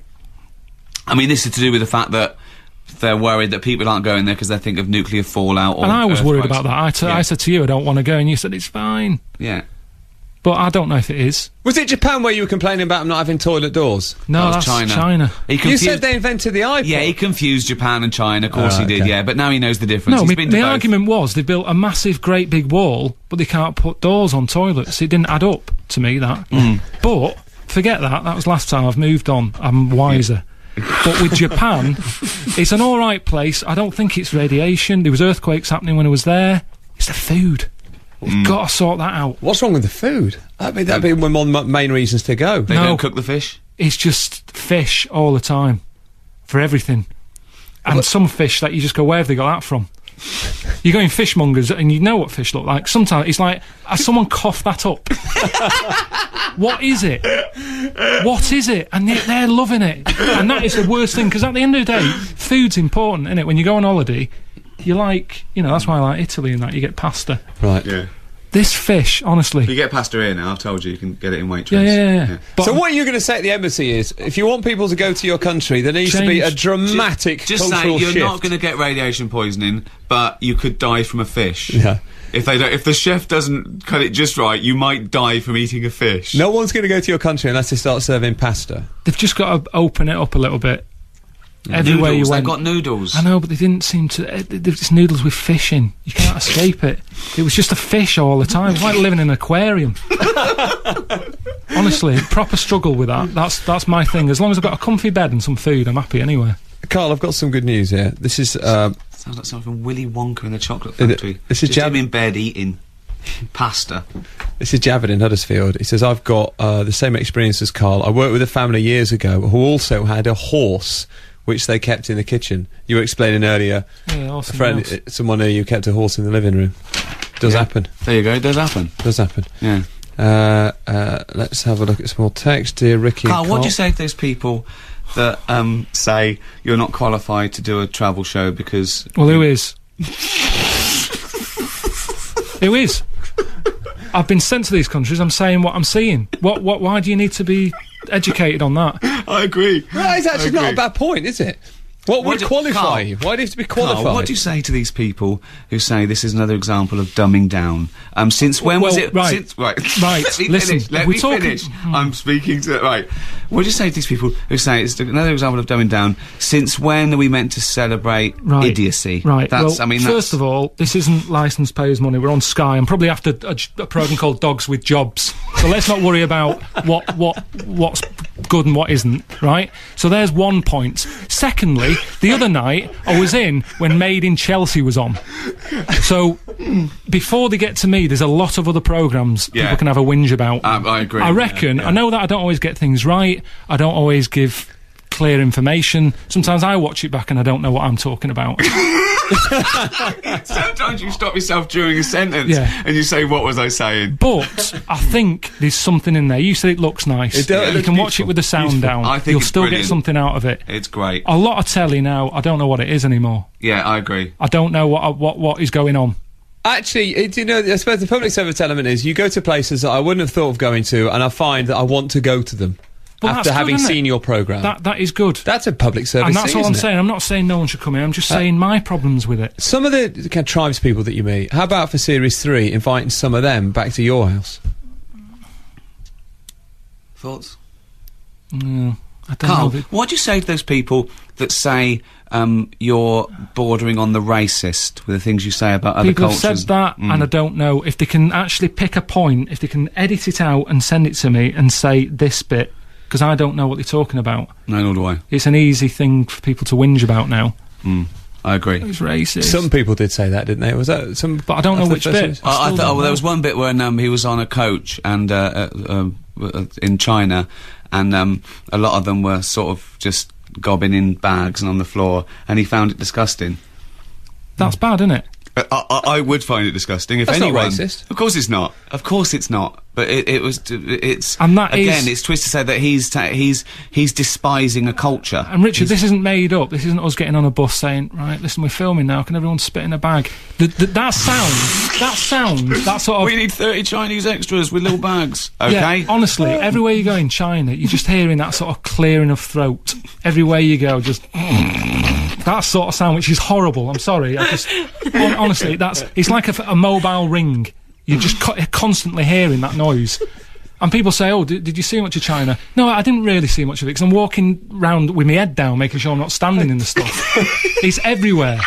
I mean, this is to do with the fact that they're worried that people aren't going there because they think of nuclear fallout. Or And I was worried earthquakes. about that. I, t- Yeah. I said to you, I don't want to go, and you said it's fine. Yeah. But I don't know if it is. Was it Japan where you were complaining about them not having toilet doors? No, That was that's China. China. He You confused, said they invented the iPod. yeah, he confused Japan and China. Of course Oh, he did. okay. Yeah, but now he knows the difference. No, He's my, been to the both. argument was they built a massive, great big wall, but they can't put doors on toilets. It didn't add up to me, that. Mm. But, forget that. That was last time. I've moved on. I'm wiser. But with Japan, it's an alright place. I don't think it's radiation. There was earthquakes happening when I was there. It's the food. We've Mm. got to sort that out. What's wrong with the food? That'd be, that'd be one of the m- main reasons to go. They No. don't cook the fish. It's just fish all the time. For everything. And some fish that you just go, where have they got that from? You go in fishmongers and you know what fish look like. Sometimes it's like, has someone coughed that up? What is it? What is it? And they, they're loving it. And that is the worst thing, because at the end of the day, food's important, isn't it? When you go on holiday, you like, you know, that's why I like Italy and that, you get pasta. Right. Yeah. This fish, honestly. You get pasta here now. I've told you, you can get it in Waitrose. Yeah, yeah, yeah. yeah. But So what you're going to say at the embassy is, if you want people to go to your country, there needs to be a Change- dramatic Just say cultural you're shift. not going to get radiation poisoning, but you could die from a fish. Yeah. If they don't, if the chef doesn't cut it just right, you might die from eating a fish. No one's going to go to your country unless they start serving pasta. they've just got to open it up a little bit. Everywhere noodles. you went. They've got noodles. I know, but they didn't seem to. Uh, th- it's noodles with fish in. You can't escape it. It was just a fish all the time. It's like living in an aquarium. Honestly, proper struggle with that. That's that's my thing. As long as I've got a comfy bed and some food, I'm happy anywhere. Carl, I've got some good news here. This is uh, Sounds like something from Willy Wonka in the Chocolate Is it- Factory. this is just Jab- him in bed eating pasta. this is Javid in Huddersfield. He says, I've got uh, the same experience as Carl. I worked with a family years ago who also had a horse which they kept in the kitchen. You were explaining earlier, Yeah, a awesome. friend, else. uh, someone near you kept a horse in the living room. Does Yeah. happen. There you go. It does happen. Does happen. Yeah. Uh, uh, let's have a look at some more text. Dear Ricky Carl, and what do you say to those people that um, say you're not qualified to do a travel show because... Well, who is? Who is? I've been sent to these countries. I'm saying what I'm seeing. What? What? Why do you need to be educated on that? I agree. Right, it's actually I not a agree. bad point, is it? What would What do- qualify Carl, you? Why do you have to be qualified? Carl, what do you say to these people who say this is another example of dumbing down? Um, since when was Well, it? right. Since, right. Right, Let me listen, finish. Let we're me talking- finish. I'm speaking to right. What do you say to these people who say it's another example of dumbing down? Since when are we meant to celebrate Right. idiocy? Right. That's. well, I mean, first that's, of all, this isn't licensed payers money. We're on Sky. I'm probably after a, j- a program called Dogs with Jobs. So let's not worry about what what what's good and what isn't. Right. So there's one point. Secondly, the other night I was in when Made in Chelsea was on. So before they get to me, there's a lot of other programs Yeah. people can have a whinge about. Um, I agree. I reckon. Yeah, yeah. I know that I don't always get things right. I don't always give clear information. Sometimes I watch it back and I don't know what I'm talking about. Sometimes you stop yourself during a sentence Yeah. and you say, "What was I saying?" But I think there's something in there. You said it looks nice. It does- it you looks can watch beautiful. it with the sound Beautiful. down. I think You'll it's still brilliant. get something out of it. It's great. A lot of telly now. I don't know what it is anymore. Yeah, I agree. I don't know what what what is going on. Actually, it, you know, I suppose the public service element is you go to places that I wouldn't have thought of going to, and I find that I want to go to them Well, after that's good, having isn't it? seen your programme. That that is good. That's a public service And that's thing, all I'm isn't it? saying. I'm not saying no one should come in. I'm just saying my problems with it. Some of the kind of tribes people that you meet, how about for Series three, inviting some of them back to your house? Thoughts? Mm, I don't Carl, know. that- what do you say to those people that say um, you're bordering on the racist with the things you say about other People cultures? have said that, Mm. and I don't know if they can actually pick a point, if they can edit it out and send it to me and say this bit, because I don't know what they're talking about. No, nor do I. It's an easy thing for people to whinge about now. Mm. I agree. It's racist. Some people did say that, didn't they? Was that some? But I don't know of the which first bit. ones? I I, I still thought don't oh, well, there know. was one bit when um, he was on a coach and uh, uh, um, uh, in China, and um, a lot of them were sort of just gobbing in bags and on the floor, and he found it disgusting. That's bad, isn't it? Uh, I, I, I would find it disgusting if That's not anyone. racist. Of course it's not. Of course it's not. But it, it was. It's And that again. is- It's twisted to say that he's ta- he's he's despising a culture. And Richard, this isn't made up. This isn't us getting on a bus saying, right, listen, we're filming now, can everyone spit in a bag? The, the, that sound, that sound, that sort of... We need thirty Chinese extras with little bags. Okay. Yeah, honestly, everywhere you go in China, you're just hearing that sort of clearing of throat. Everywhere you go, just... that sort of sound, which is horrible. I'm sorry. I just... hon- honestly, that's... It's like a, f- a mobile ring. You're just co- constantly hearing that noise. And people say, oh, did, did you see much of China? No, I didn't really see much of it, because I'm walking round with my head down, making sure I'm not standing in the stuff. It's everywhere.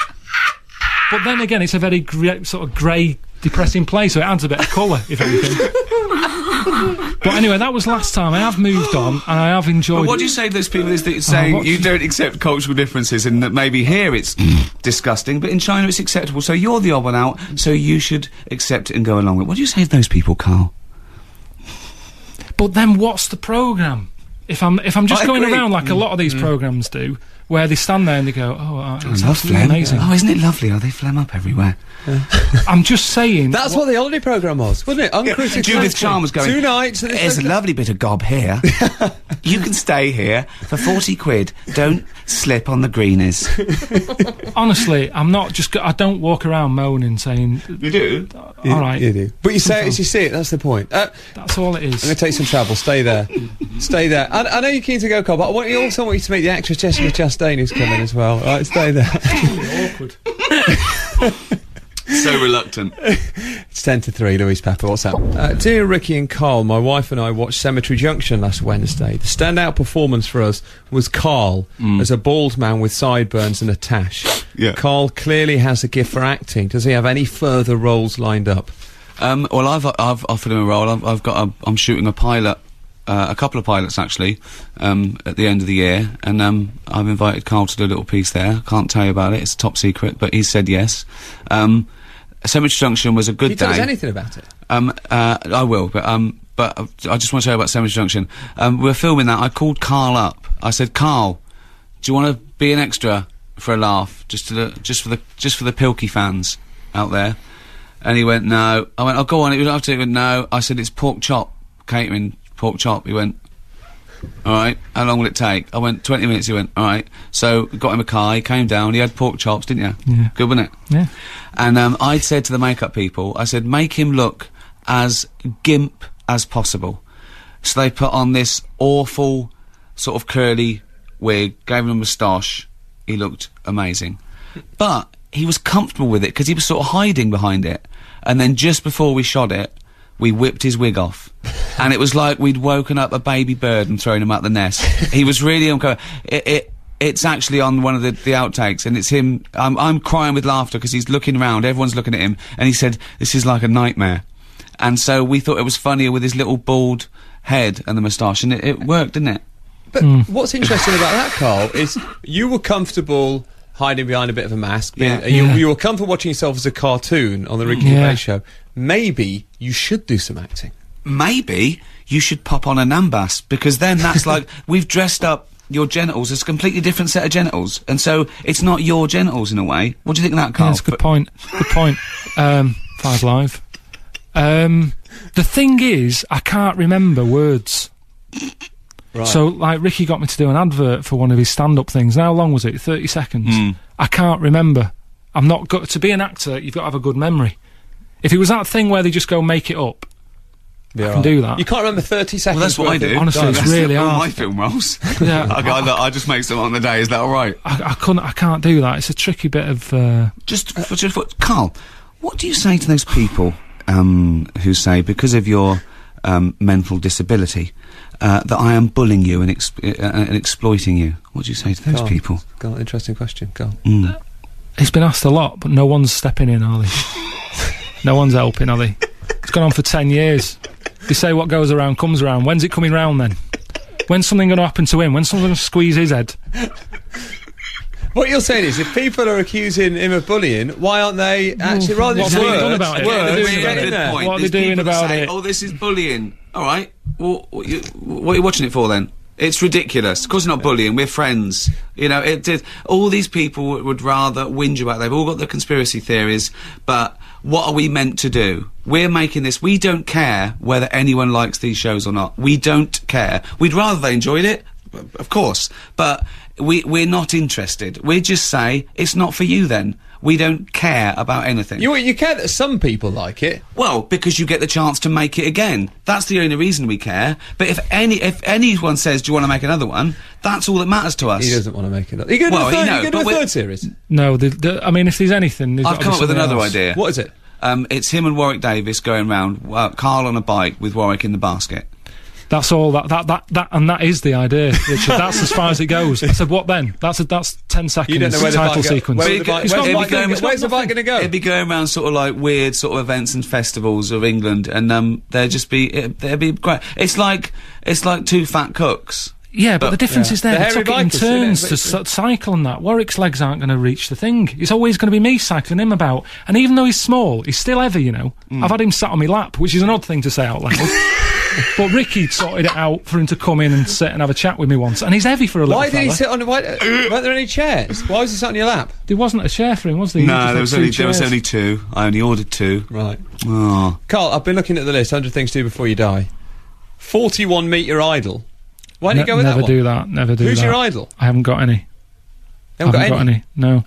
But then again, it's a very gre- sort of grey, depressing place, so it adds a bit of colour, if anything. But anyway, that was last time. I have moved on, and I have enjoyed But what it. do you say to those people that are saying what- you don't accept cultural differences and that maybe here it's disgusting, but in China it's acceptable, so you're the odd one out, so you should accept it and go along with it. What do you say to those people, Carl? But then what's the programme? If I'm if I'm just I going agree. around like a lot of these programmes do, where they stand there and they go, oh, uh, it's I love absolutely phlegm. amazing. Oh, isn't it lovely? Oh, they phlegm up everywhere. I'm just saying... That's what the holiday programme was, wasn't it? Uncritically. Judith Chalmers going, Two nights. and There's a lovely bit of gob here. You can stay here for forty quid. Don't slip on the greenies. Honestly, I'm not just... Go- I don't walk around moaning saying, You do? You- all right, You do. But you say it as you see it, that's the point. Uh, that's all it I'm going is. to take some travel. Stay there. Stay there. I, I know you're keen to go, Carl, but I want you also want you to meet the actress Jessica Chastain who's coming as well. All right, stay there. Awkward. So reluctant. It's ten to three, Louise Pepper, what's up? Uh, dear Ricky and Carl, my wife and I watched Cemetery Junction last Wednesday. The standout performance for us was Carl as a bald man with sideburns and a tash. Yeah. Carl clearly has a gift for acting. Does he have any further roles lined up? Um, well, I've I've offered him a role. I've, I've got. A, I'm shooting a pilot, uh, a couple of pilots actually, um, at the end of the year, and um, I've invited Carl to do a little piece there. I can't tell you about it; it's top secret. But he said yes. Um, Cemetery Junction was a good Can you tell us day. anything about it? Um, uh, I will, but um, but uh, I just want to tell you about Cemetery Junction. Um, we were filming that. I called Carl up. I said, Carl, do you want to be an extra for a laugh, just to the, just for the just for the Pilkey fans out there? And he went, no. I went, oh, go on. He was after. He went, no. I said, it's pork chop catering, pork chop. He went, all right. How long will it take? I went, twenty minutes. He went, all right. So got him a car. He came down. He had pork chops, didn't you? Yeah. Good, wasn't it? Yeah. And um, I'd said to the makeup people, I said, make him look as gimp as possible. So they put on this awful sort of curly wig, gave him a moustache. He looked amazing. But he was comfortable with it because he was sort of hiding behind it. And then just before we shot it, we whipped his wig off. And it was like we'd woken up a baby bird and thrown him out the nest. He was really uncomfortable. It, it, it's actually on one of the, the outtakes, and it's him. I'm, I'm crying with laughter because he's looking around, everyone's looking at him, and he said, "This is like a nightmare." And so we thought it was funnier with his little bald head and the moustache, and it, it worked, didn't it? But what's interesting about that, Carl, is you were comfortable hiding behind a bit of a mask. Being, Yeah. uh, you, Yeah. you were comfortable watching yourself as a cartoon on the Ricky Yeah. Gervais show. Maybe you should do some acting. Maybe you should pop on a Nambas, because then that's like, we've dressed up your genitals as a completely different set of genitals, and so it's not your genitals in a way. What do you think of that, Yeah, Carl? that's a good point. Good point. Um, Five Live. Um, the thing is, I can't remember words. Right. So, like, Ricky got me to do an advert for one of his stand-up things. And how long was it? thirty seconds? Mm. I can't remember. I'm not good. To be an actor, you've got to have a good memory. If it was that thing where they just go make it up, Be I all can right. do that. You can't remember thirty seconds. Well, that's what I worth of do. Honestly, it's That's really all hard. my film roles. Yeah. I, go, look, I just make some on the day. Is that all right? I, I couldn't. I can't do that. It's a tricky bit of. Uh, Just, for, just for, Carl, what do you say to those people um, who say, because of your um, mental disability, uh, that I am bullying you and, exp- uh, and exploiting you? What do you say to those Carl, people? Carl, interesting question. Carl. Mm. it's been asked a lot, but no one's stepping in, are they? No one's helping, are they? It's gone on for ten years. They say what goes around comes around. When's it coming round then? When's something going to happen to him? When's someone going to squeeze his head? What you're saying is, if people are accusing him of bullying, why aren't they actually, rather what than have they words, done about it? words, What are they doing get about in it? there? Point. What are they There's doing people that about say, it? Oh, this is bullying. All right. Well, what, you, what are you watching it for then? It's ridiculous. Of course, it's not bullying. We're friends. You know, it did. All these people would, would rather whinge about. They've all got their conspiracy theories, but what are we meant to do? We're making this. We don't care whether anyone likes these shows or not. We don't care. We'd rather they enjoyed it, of course, but we we're not interested. We just say it's not for you. Then we don't care about anything. You, you care that some people like it. Well, because you get the chance to make it again. That's the only reason we care. But if any if anyone says, "Do you want to make another one?" That's all that matters to us. He doesn't want to make it up. Are you going to Well, do a he third, knows, you gonna but do a we're- third series? No, the, the, I mean, if there's anything, there's I've gotta come be up with something another else. idea. What is it? Um, it's him and Warwick Davis going round. Uh, Carl on a bike with Warwick in the basket. That's all. That that that that, and that is the idea, Richard. That's as far as it goes. I said, what then? That's a, that's ten seconds You don't know where the title bike go- sequence. where But the bike- It's where's got the nothing, bike going- it's got where's the bike nothing. going to go? It'd be going around sort of like weird sort of events and festivals of England, and um, there'd just be it, it'd be great. It's like it's like two fat cooks. Yeah, but, But- the difference yeah. is there. The They hairy took it in bikers, isn't it? turns to Basically. s- cycle and that. Warwick's legs aren't going to reach the thing. It's always going to be me cycling him about. And even though he's small, he's still heavy, you know. Mm. I've had him sat on my lap, which is an odd thing to say out loud. But Ricky sorted it out for him to come in and sit and have a chat with me once. And he's heavy for a little Why did he fella. sit on? Why, uh, weren't there any chairs? Why was he sat on your lap? There wasn't a chair for him, was there? He just No, had there was two only there was chairs. only two. I only ordered two. Right. Oh, Carl, I've been looking at the list. one hundred things to do before you die. forty-one meet your idol. Why didn't Ne- you go with never that one? do that. Never do Who's that. your idol? I haven't got any. You haven't I haven't got any. No.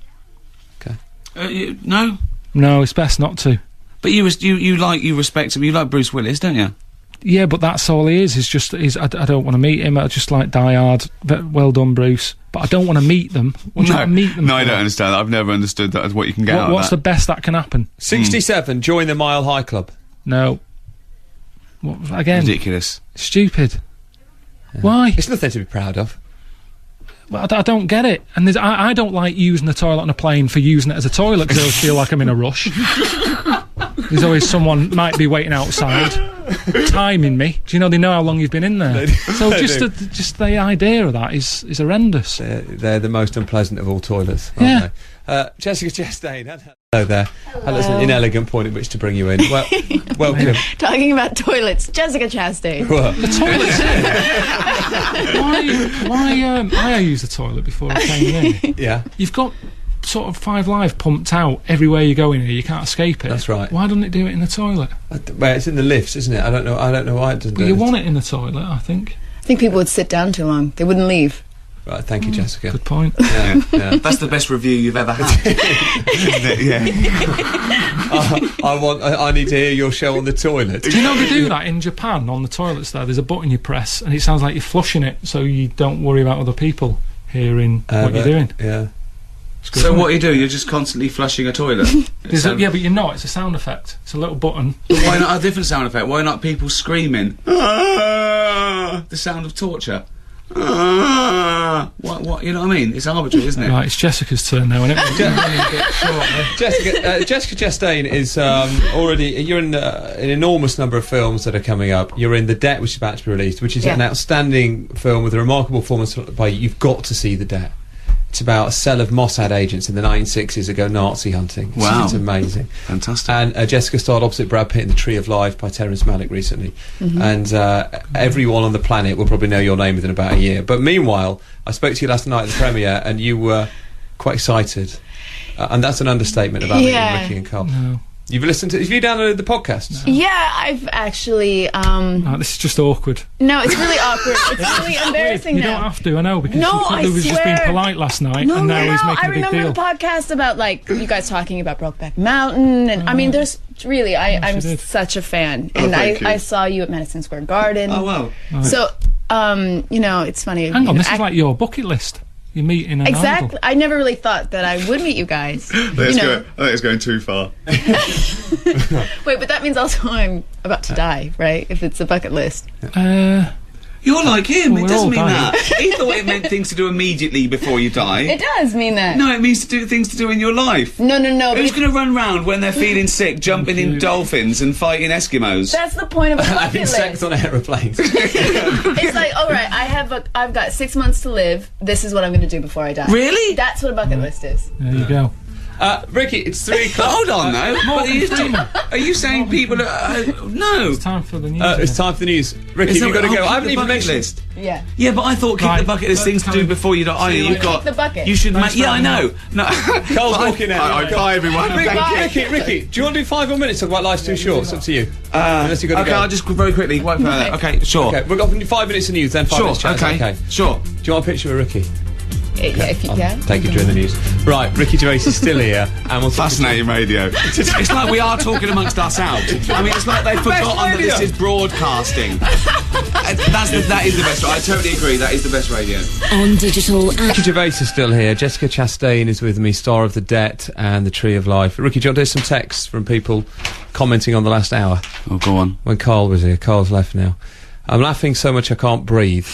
uh, you, no. No, it's best not to. But you res- you you like you respect him. You like Bruce Willis, don't you? Yeah, but that's all he is. He's just. He's. I, d- I don't want to meet him. I just like Die Hard. Ve- Well done, Bruce. But I don't want to meet them. What do you want to meet them? no, I for? don't understand that. I've never understood that as what you can get What, out what's the of that. best that can happen? sixty-seven. Join the Mile High Club. No. What, again, Ridiculous. stupid. Why? It's nothing to be proud of. Well, I, d- I don't get it. And there's, I, I don't like using the toilet on a plane for using it as a toilet because I always feel like I'm in a rush. There's always someone might be waiting outside, timing me. Do you know they know how long you've been in there? So They just do. the, just the idea of that is is horrendous. They're, they're the most unpleasant of all toilets, aren't Yeah. they? Uh, Jessica Chastain. Hello there. Hello. That's an inelegant point at which to bring you in. Well, welcome. Talking about toilets, Jessica Chastain. Well, The toilet's here. why? Why? Um, I use the toilet before I came in. yeah. You've got sort of Five Live pumped out everywhere you go in here. You can't escape it. That's right. Why doesn't it do it in the toilet? I d- Well, it's in the lifts, isn't it? I don't know. I don't know why it doesn't. But do you it. want it in the toilet, I think. I think people would sit down too long. They wouldn't leave. Right, thank you, Jessica. Good point. Yeah, yeah. That's the best review you've ever had. Yeah. I, I want. I, I need to hear your show on the toilet. Do you know they do that in Japan on the toilets there? There's a button you press and it sounds like you're flushing it, so you don't worry about other people hearing Uh, what but- you're doing. Yeah. It's good, So isn't what it? you do? You're just constantly flushing a toilet. There's a- So- yeah, but you're not. It's a sound effect. It's a little button. Why not a different sound effect? Why not people screaming? Ah, the sound of torture. Ah, what? What? You know what I mean? It's arbitrary, isn't it? Right, it's Jessica's turn now, isn't it? We're running a bit short there. Jessica, uh, Jessica Chastain is um, already. You're in uh, an enormous number of films that are coming up. You're in The Debt, which is about to be released, which is Yeah. an outstanding film with a remarkable performance by you. You've got to see The Debt. It's about a cell of Mossad agents in the nineteen sixties that go Nazi hunting. It's, Wow. it's amazing. Fantastic. And uh, Jessica starred opposite Brad Pitt in The Tree of Life by Terrence Malick recently. And uh, everyone on the planet will probably know your name within about a year. But meanwhile, I spoke to you last night at the premiere and you were quite excited. Uh, and that's an understatement about Yeah. meeting Ricky and Carl. No. You've listened to... Have you downloaded the podcasts? Yeah, I've actually. Um, Right, this is just awkward. no, it's really awkward. It's really embarrassing You now. don't have to, I know, because No, you I thought was just being swear. polite last night, No, and now no, he's no. making I a big remember deal. the podcast about like you guys talking about Brokeback Mountain, and I mean, there's really, I, I'm did. such a fan, and I, thank you. I saw you at Madison Square Garden. Oh wow. So, um, you know, it's funny. Hang you on, know, this is act- like your bucket list. You're meeting an exactly. idol. I never really thought that I would meet you guys. you know. I think it's going too far. Wait, but that means also I'm about to die, right? If it's a bucket list. Uh, You're like him. Well, it we're all doesn't mean dying. that. He thought it meant things to do immediately before you die. It does mean that. No, it means to do things to do in your life. no, no. no but Who's if- going to run round when they're feeling sick, jumping in dolphins and fighting Eskimos? That's the point of a bucket Having sex list. on aeroplanes. It's like, all right, I have a, I've got six months to live. This is what I'm going to do before I die. Really? That's what a bucket list is. there you go. uh, Ricky, it's three o'clock. Hold on, though. But are, you, are you saying people are... Uh, no. It's time for the news. Uh, it's isn't it? time for the news. Ricky, Is you've that- got to oh, go. keep I haven't the even bucket mentioned... list. Yeah. Yeah, but I thought keep Right, the bucket list let's things to come- do before you die. You've got the bucket. You should. Ma- Thanks for yeah, I having know. No. Carl's walking out. I, I, bye, everyone. Ricky, Thank you. Ricky, Ricky, do you want to do five more minutes talk about Life's Too Short? It's up to you. Uh, Unless you've got to okay, go. I'll just very quickly. Wait for that. Okay, sure. Okay, we're going to do five minutes of news, then five Sure. minutes chat. Okay. okay. Sure. Do you want a picture of Ricky? Yeah, if you I'll can. take it during the news. Right, Ricky Gervais is still here, and we'll talk to Fascinating radio. It's like we are talking amongst ourselves. I mean, it's like they've forgotten that radio. this is broadcasting. And That's the, that is the best. I totally agree. That is the best radio. On digital and Ricky Gervais is still here. Jessica Chastain is with me, star of The Debt and The Tree of Life. Ricky, do you want to do some texts from people commenting on the last hour Oh, go on. when Carl was here? Carl's left now. I'm laughing so much I can't breathe.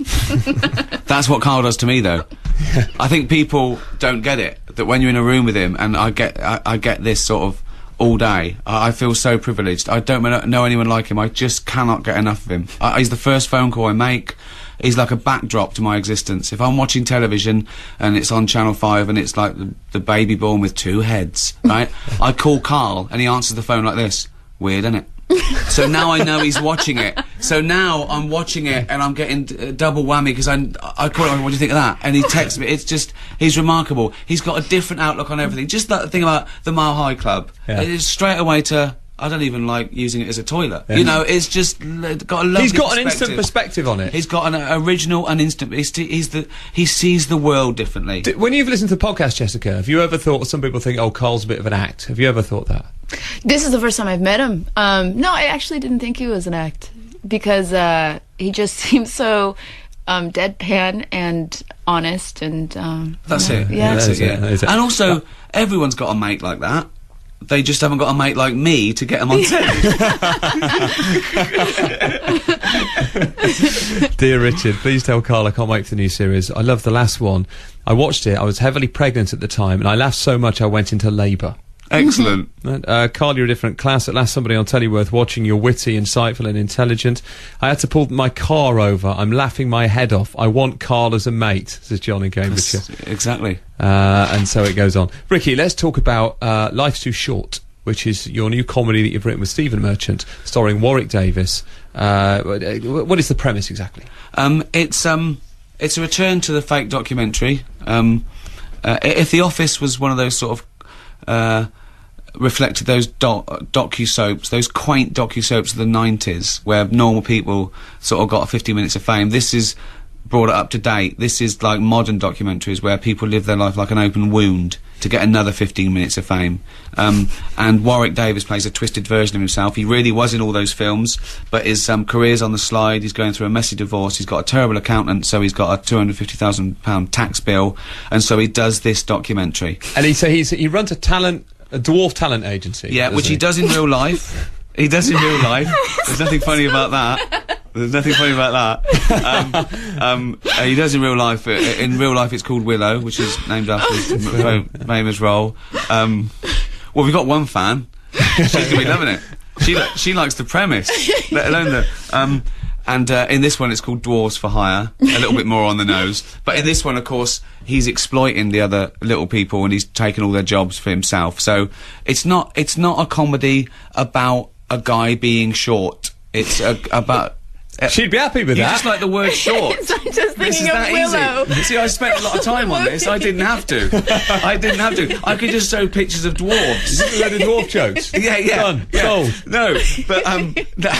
That's what Carl does to me, though. I think people don't get it. That when you're in a room with him, and I get, I, I get this sort of all day. I, I feel so privileged. I don't kn- know anyone like him. I just cannot get enough of him. I, he's the first phone call I make. He's like a backdrop to my existence. If I'm watching television and it's on Channel five and it's like the, the baby born with two heads, right? I call Carl and he answers the phone like this. Weird, isn't it? So now I know he's watching it. So now I'm watching it and I'm getting uh, double whammy because I I call him. What do you think of that? And he texts me. It's just he's remarkable. He's got a different outlook on everything. Just that thing about the Mile High Club. Yeah. It's straight away to. I don't even like using it as a toilet. You know, it's just l- got a lovely He's got an instant perspective. perspective on it. He's got an uh, original and instant. He's, t- he's the he sees the world differently. D- when you've listened to the podcast, Jessica, have you ever thought, some people think, oh, Carl's a bit of an act. Have you ever thought that? This is the first time I've met him. Um, no, I actually didn't think he was an act because uh, he just seems so um, deadpan and honest and. Um, That's you know, it. Yeah. That's That is it. it, Yeah. that is it. And also, everyone's got a mate like that. They just haven't got a mate like me to get them on telly. Dear Richard, please tell Carl I can't wait for the new series. I love the last one. I watched it. I was heavily pregnant at the time, and I laughed so much I went into labour. Excellent. Uh, Carl, you're a different class. At last, somebody on telly worth watching. You're witty, insightful, and intelligent. I had to pull my car over. I'm laughing my head off. I want Carl as a mate, says John in Cambridgeshire. Exactly. Uh, and so it goes on. Ricky, let's talk about uh, Life's Too Short, which is your new comedy that you've written with Stephen Merchant, starring Warwick Davis. Uh, what is the premise exactly? Um, it's um, it's a return to the fake documentary. Um, uh, i- if The Office was one of those sort of uh, reflected those doc- docu soaps, those quaint docu soaps of the nineties, where normal people sort of got fifty minutes of fame. This is brought it up to date. This is like modern documentaries where people live their life like an open wound to get another fifteen minutes of fame. Um, and Warwick Davis plays a twisted version of himself. He really was in all those films, but his um, career's on the slide. He's going through a messy divorce. He's got a terrible accountant, so he's got a two hundred fifty thousand pound tax bill, and so he does this documentary. And he so he's, he runs a talent, a dwarf talent agency. Yeah, which he? he does in real life. He does in real life. There's nothing funny about that. There's nothing funny about that. Um, um, uh, he does in real life. Uh, in real life, it's called Willow, which is named after his fam- famous role. Um, well, we've got one fan. She's gonna be loving it. She li- she likes the premise, let alone the. Um, and uh, in this one, it's called Dwarves for Hire. A little bit more on the nose. But in this one, of course, he's exploiting the other little people, and he's taking all their jobs for himself. So it's not it's not a comedy about a guy being short. It's a, about. Uh, She'd be happy with you that. just like the word short. So I'm just This thinking is of that Willow. easy. See, I spent a lot of time on this. I didn't have to. I didn't have to. I could just show pictures of dwarves. A load of dwarf jokes. Yeah, yeah. Done. Yeah. Sold. No, but um,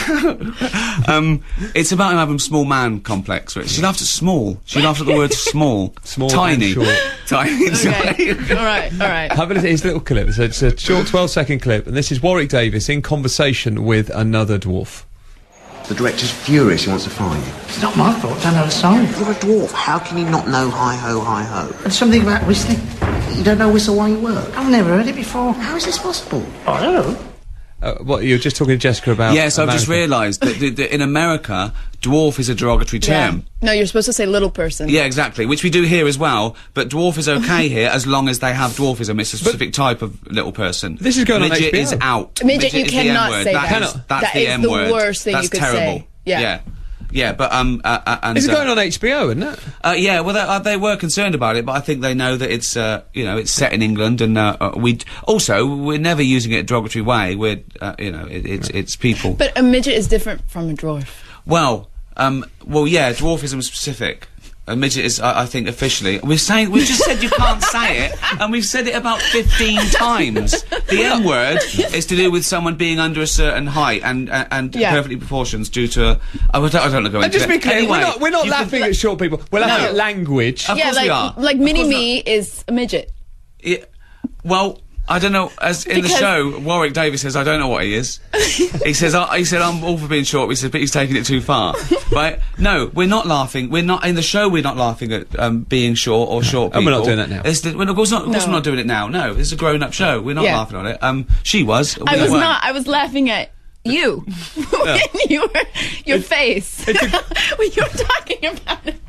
that- um, it's about him having a small man complex. Right? She laughs at small. She laughs at the word small, Small tiny, and short. tiny. Okay. all right, all right. Have a listen to his little clip. It's a, it's a short twelve second clip, and this is Warwick Davis in conversation with another dwarf. The director's furious, he wants to fire you. It's not my fault, I don't know the song. You're a dwarf, how can you not know hi-ho, hi-ho? And something about whistling. You don't know whistle while you work. I've never heard it before. How is this possible? I don't know. Uh, what, you were just talking to Jessica about... Yes, I've just America. realised that, that, that in America, dwarf is a derogatory term. Yeah. No, you're supposed to say little person. Yeah, exactly, which we do here as well, but dwarf is okay here as long as they have dwarfism. It's a specific type of little person. This is going on Midget H B O. is out. Midget, you is the cannot M-word. say that. that. Is, Cannot. that's That the is the M-word. worst thing that's you could terrible. say. Yeah. yeah. Yeah, but, um, uh, uh, and... It's uh, going on H B O, isn't it? Uh, yeah, well, they, uh, they were concerned about it, but I think they know that it's, uh, you know, it's set in England, and uh, uh, we also we're never using it in a derogatory way. We're, uh, you know, it, it's it's people. But a midget is different from a dwarf. Well, um, well, yeah, dwarfism specific. A midget is, I, I think, officially. We're saying we've just said you can't say it, and we've said it about fifteen times. The M word is to do with someone being under a certain height and uh, and Yeah. perfectly proportions due to. A, I don't, I don't know. Go And into just it. be clear, Anyway, we're not, we're not you laughing can- at short people. We're laughing No. at language. Of yeah, course like we are. like Of mini course me is a midget. Yeah, well, I don't know. As in the Because- show, Warwick Davis says, "I don't know what he is." he says, I, "He said I'm all for being short." He said, "But he's taking it too far." Right? No, we're not laughing. We're not in the show. We're not laughing at um, being short or short people. And we're not doing that now. It's the, well, of course not. Of course, No. we're not doing it now. No, this is a grown-up show. We're not Yeah. laughing at it. Um, she was. I We was weren't. not. I was laughing at you. when you were, your face. when you were talking about it.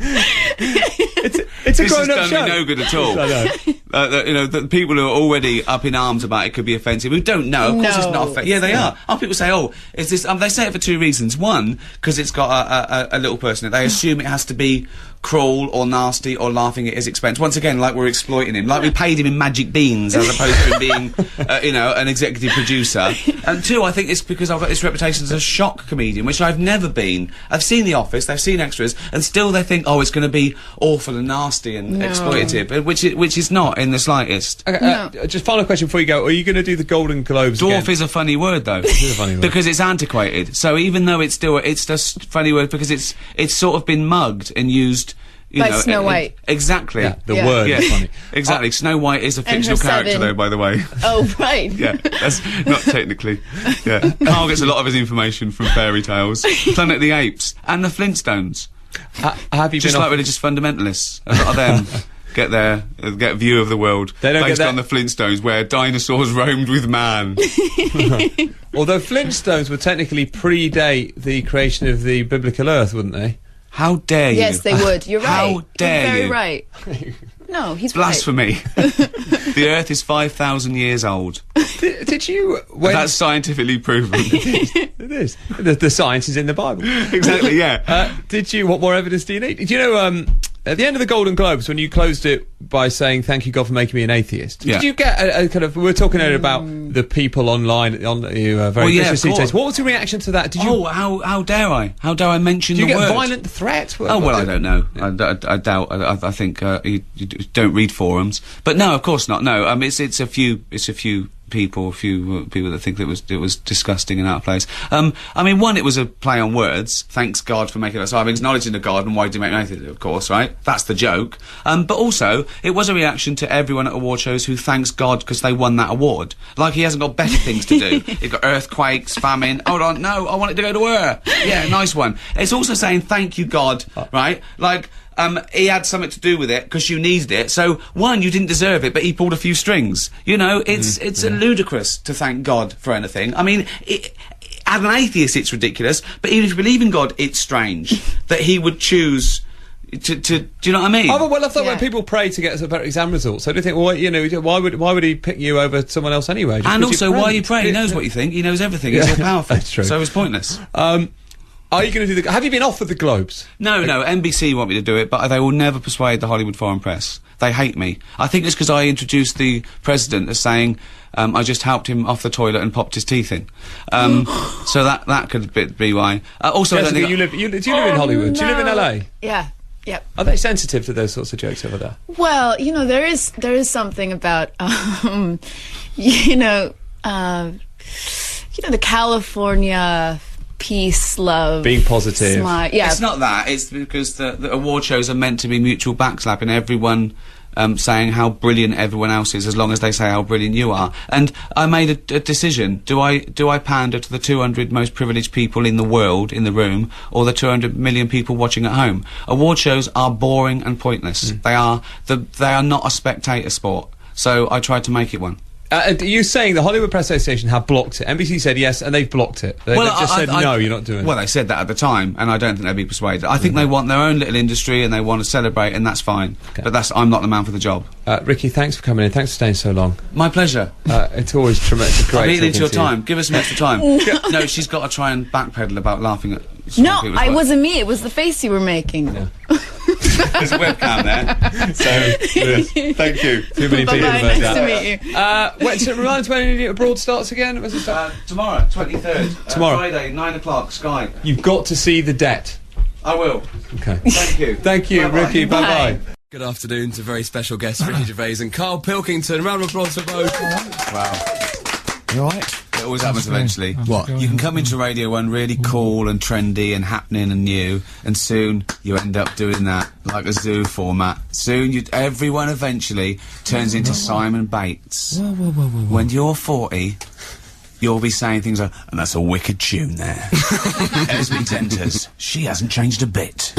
It's a, it's a This has grown-up done show. me no good at all. I know. Uh, the, you know, the people who are already up in arms about it could be offensive. Who don't know, of course it's No, not offensive. Yeah, they it's are. Oh, people say, "Oh, is this?" Um, they say it for two reasons. One, because it's got a, a, a little person in it. They assume it has to be cruel or nasty or laughing at his expense. Once again, like we're exploiting him, like we paid him in magic beans as opposed to him being, uh, you know, an executive producer. And two, I think it's because I've got this reputation as a shock comedian, which I've never been. I've seen The Office, they've seen extras, and still they think, oh, it's going to be awful and nasty and No. exploitative, uh, which it, which is not in the slightest. Okay, uh, just final question before you go. Are you going to do the Golden Globes Dwarf again? is a funny word, though, is a funny word. because it's antiquated. So even though it's still, it's just funny word because it's it's sort of been mugged and used. You By know, Snow it- it- White. exactly. Yeah, the Yeah. word Yeah, is funny. exactly. Snow White is a And fictional her character, seven- though, by the way. Oh, right. Yeah, that's not technically. Yeah, Carl gets a lot of his information from fairy tales, Planet of the Apes, and the Flintstones. Ha- have you Just been like off- religious fundamentalists, a lot of them get their uh, get a view of the world They don't get based that- on the Flintstones, where dinosaurs roamed with man. Although Flintstones would technically predate the creation of the biblical Earth, wouldn't they? How dare you? Yes, they would. You're right. How dare You're very you? right. No, he's Blasphemy. The Earth is five thousand years old. Did, did you... When That's scientifically proven. it is. The, the science is in the Bible. Exactly, yeah. Uh, did you... What more evidence do you need? Did you know, um... At the end of the Golden Globes, when you closed it by saying "Thank you, God, for making me an atheist," Yeah. did you get a, a kind of? We were talking earlier about the people online on you uh, very Well, yeah, vicious of these days. course. What was the reaction to that? Did you? Oh, how how dare I? How dare I mention do you the get word? violent threats? Oh well, I don't know. I, d- I d- I doubt. I, I think uh, you, you d- don't read forums. But no, of course not. No, um, it's it's a few it's a few people, a few uh, people that think that it was it was disgusting and out of place. Um, I mean, one, it was a play on words. Thanks God for making us. So I'm acknowledging the God, and why did you make anything? Of course, right? That's the joke. Um, but also, it was a reaction to everyone at award shows who thanks God because they won that award. Like he hasn't got better things to do. You've got earthquakes, famine. Hold on, no, I want it to go to her. Yeah, nice one. It's also saying thank you God, right? Like. Um, he had something to do with it because you needed it. So one, you didn't deserve it, but he pulled a few strings. You know, it's mm, it's yeah. ludicrous to thank God for anything. I mean, it, as an atheist, it's ridiculous. But even if you believe in God, it's strange that he would choose. To, to, do you know what I mean? Oh, well, I thought yeah. when people pray to get better exam results, so do you think, well, you know, why would why would he pick you over someone else anyway? And also, why you pray? He knows what you think. He knows everything. Yeah. He's all powerful. That's true. So it's pointless. Um, Are you going to do the... Have you been offered the Globes? No, no, N B C want me to do it, but they will never persuade the Hollywood Foreign Press. They hate me. I think it's because I introduced the president as saying um, I just helped him off the toilet and popped his teeth in. Um, so that that could be, be why. Uh, also, Jessica, I don't think... You live, you, do you live in Hollywood? No. Do you live in L A? Yeah. Yep. Are they sensitive to those sorts of jokes over there? Well, you know, there is there is something about, um, you know, uh, you know, the California... peace, love, being positive. Smile. Yeah, it's not that. It's because the, the award shows are meant to be mutual backslapping. Everyone um, saying how brilliant everyone else is, as long as they say how brilliant you are. And I made a, a decision: do I do I pander to the two hundred most privileged people in the world in the room, or the two hundred million people watching at home? Award shows are boring and pointless. Mm. They are the they are not a spectator sport. So I tried to make it one. Uh, are you saying the Hollywood Press Association have blocked it? N B C said yes, and they've blocked it. They, well, they've just I, said I, no, I, you're not doing well, it. Well, they said that at the time, and I don't think they'd be persuaded. I think mm-hmm. they want their own little industry, and they want to celebrate, and that's fine. Okay. But that's I'm not the man for the job. Uh, Ricky, thanks for coming in. Thanks for staying so long. My pleasure. Uh, it's always tremendous. Great. I'm eating into your to time. You. Give us some extra time. No, she's got to try and backpedal about laughing at. No, I wasn't me. It was the face you were making. Yeah. There's a webcam there. So, yes. Thank you. Too many people Bye-bye, nice that. to meet you. Uh, wait, so remind us when Idiot Abroad starts again? When's it start? Uh, tomorrow, twenty-third. Tomorrow. Uh, Friday, nine o'clock, Sky. You've got to see The Debt. I will. Okay. Thank you. Thank you, Bye-bye. Ricky. Bye-bye. Bye. Good afternoon to very special guests Ricky Gervais and Carl Pilkington. Round of applause for both. Wow. You alright? It always happens eventually. What? You can come into Radio one really cool and trendy and happening and new, and soon you end up doing that, like a zoo format. Soon you, everyone eventually turns into Simon Bates. Whoa, whoa, whoa, whoa, whoa. When you're forty, you'll be saying things like, and that's a wicked tune there. Esme Denters, she hasn't changed a bit.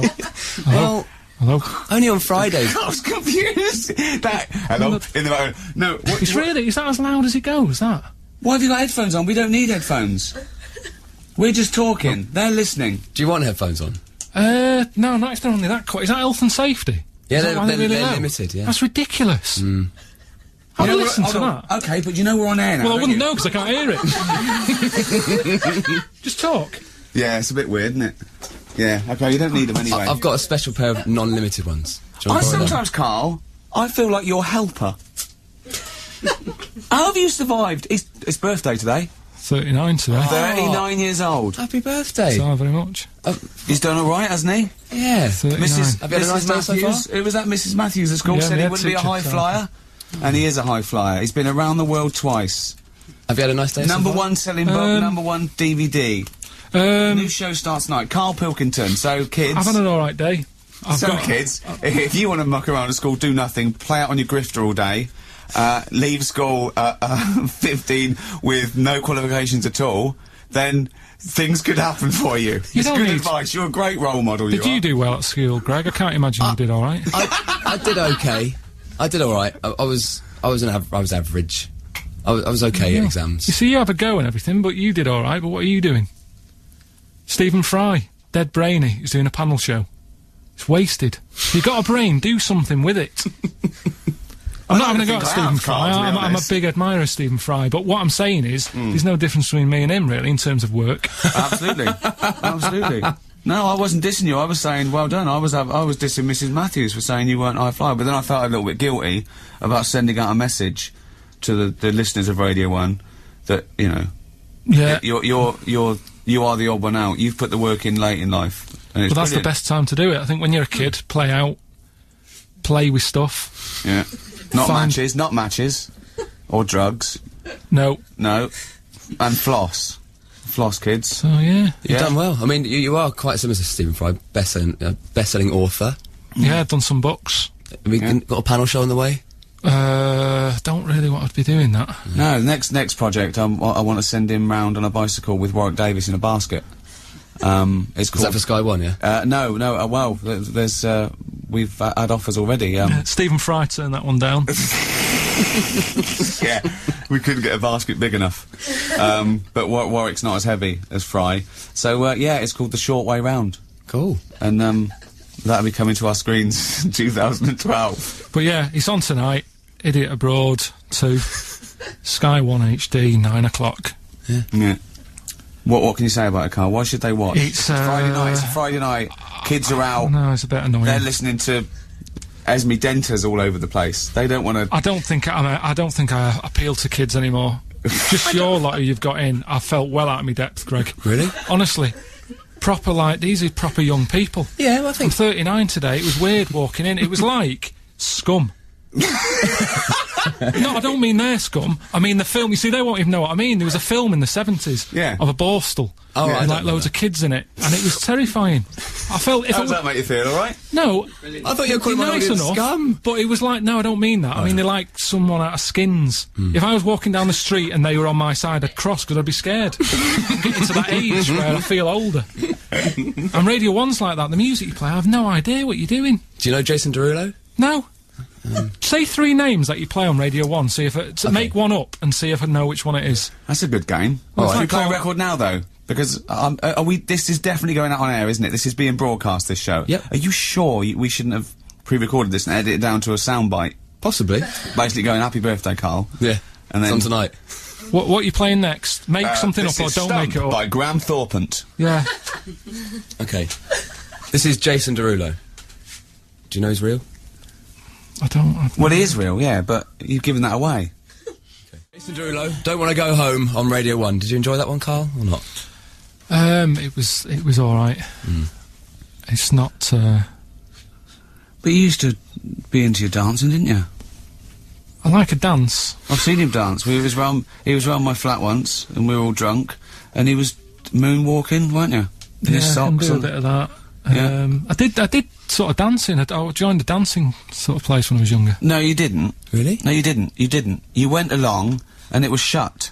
Well... Hello? Only on Fridays. I was confused. That, hello? In the moment. No, what, It's what, really, is that as loud as it goes, that? Why have you got headphones on? We don't need headphones. We're just talking. They're listening. Do you want headphones on? Uh, no, no, it's not only that quiet. Is that health and safety? Yeah, Is they're, that why they're, really they're loud? limited, yeah. That's ridiculous. Mm. Have You a know, listen we're- to hold that. on. Okay, but you know we're on air now. Well, I don't wouldn't you? know because I can't hear it. Just talk. Yeah, it's a bit weird, isn't it? Yeah, okay, you don't need them anyway. I- I've got a special pair of non-limited ones. Do you I want to borrow them? sometimes, Carl, I feel like your helper. How have you survived? It's, it's birthday today. thirty-nine today. thirty-nine years old. Happy birthday. Thank you very much. He's done all right, hasn't he? Yeah. thirty-nine. Missus Have you had a Missus nice day so Matthews. far? It was that Missus Matthews at school Yeah, said we he had wouldn't be a teacher high time. flyer, and he is a high flyer. He's been around the world twice. Have you had a nice day so Number far? one selling book, Um, number one D V D. Um, New show starts tonight. Carl Pilkington. So kids. I've had an alright day. I've So got, kids, if you want to muck around at school, do nothing, play out on your grifter all day, uh, leave school at uh, fifteen with no qualifications at all, then things could happen for you. You it's don't good need- advice. You're a great role model. Did you, you are. do well at school, Greg? I can't imagine you did alright. I, I did okay. I did alright. I, I was I was an av- I was average. I was, I was okay at You exams. see, you have a go and everything, but you did alright, but what are you doing? Stephen Fry, dead brainy, he's doing a panel show. It's wasted. You've got a brain, do something with it. I'm not having a go at think I Stephen have, Fry. Carl, to be I'm, I'm a honest. big admirer of Stephen Fry, but what I'm saying is, there's no difference between me and him, really, in terms of work. Absolutely, absolutely. No, I wasn't dissing you. I was saying, well done. I was I was dissing Missus Matthews for saying you weren't high flyer, but then I felt a little bit guilty about sending out a message to the, the listeners of Radio One that you know. Yeah. You're, you're, you're, you are the odd one out. You've put the work in late in life. And it's But that's brilliant. the best time to do it. I think when you're a kid, play out, play with stuff. Yeah. Not Find- matches, not matches. Or drugs. No. No. And Floss. Floss Kids. So yeah, You've Yeah. done well. I mean, you, you are quite similar to Stephen Fry, best-selling, uh, best-selling author. yeah, I've done some books. Have we Yeah. got a panel show on the way? Uh, don't really want to be doing that. No, next next project, um, I want to send him round on a bicycle with Warwick Davis in a basket. Um, it's Is called. that for Sky One, yeah? uh, no, no. Uh, well, th- there's uh, we've uh, had offers already. Um, Stephen Fry turned that one down. yeah, we couldn't get a basket big enough. Um, but War- Warwick's not as heavy as Fry, so uh, yeah, it's called The Short Way Round, Cool. and um, that'll be coming to our screens in two thousand twelve. But yeah, it's on tonight. Idiot Abroad two, Sky One H D, nine o'clock. Yeah. What What can you say about it, Carl? Why should they watch? It's, uh, Friday night. It's a Friday night. Kids are out. No, it's a bit annoying. They're listening to Esme Denters all over the place. They don't want to. I don't think I, I don't think I appeal to kids anymore. Just your lot who you've got in, I felt well out of my depth, Greg. Really? Honestly. Proper, like, these are proper young people. Yeah, well, I I'm think... thirty-nine today. It was weird walking in. It was like Scum. No, I don't mean their Scum. I mean the film. You see, they won't even know what I mean. There was a film in the seventies Yeah. of a borstal. Oh, with, right, I like don't know loads that. of kids in it, and it was terrifying. I felt if How it does was, that make you feel? All right. no, I thought you were calling my nice audience enough, scum. but it was like, no, I don't mean that. I mean, they're like someone out of Skins. If I was walking down the street and they were on my side, I'd cross because I'd be scared. I'm getting to that age where I feel older. And Radio One's like that. The music you play, I have no idea what you're doing. Do you know Jason Derulo? No. Say three names that you play on Radio One. See if it, so make one up and see if I know which one it is. That's a good game. Well, Should we it's play a like- record now, though? Because um, uh, are we? This is definitely going out on air, isn't it? This is being broadcast. This show. Yep. Are you sure y- we shouldn't have pre-recorded this and edited it down to a soundbite? Possibly. Basically, going "Happy birthday, Carl." Yeah. And then It's on tonight. What What are you playing next? Make Uh, something this up or is don't Stump make it up. by Graham Thorpant. Yeah. Okay. This is Jason Derulo. Do you know he's real? I don't. I, Well, it is real, yeah, but you've given that away. Jason Derulo, Don't Want to Go Home on Radio One. Did you enjoy that one, Carl, or not? um, it was it was all right. It's not. Uh, But you used to be into your dancing, didn't you? I like a dance. I've seen him dance. We was round. He was round my flat once, and we were all drunk, and he was moonwalking, weren't you? In his Yeah, I can socks. do a and- bit of that. Yeah. Um, I did. I did sort of dancing. I, I joined a dancing sort of place when I was younger. No, you didn't. Really? No, you didn't. You didn't. You went along, and it was shut.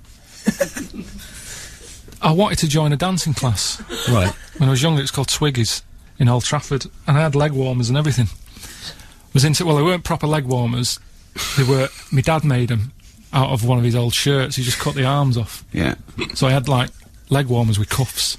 I wanted to join a dancing class Right. when I was younger. It was called Twiggies in Old Trafford, and I had leg warmers and everything. Was into well, they weren't proper leg warmers. They were. My dad made them out of one of his old shirts. He just cut the arms off. Yeah. So I had like leg warmers with cuffs.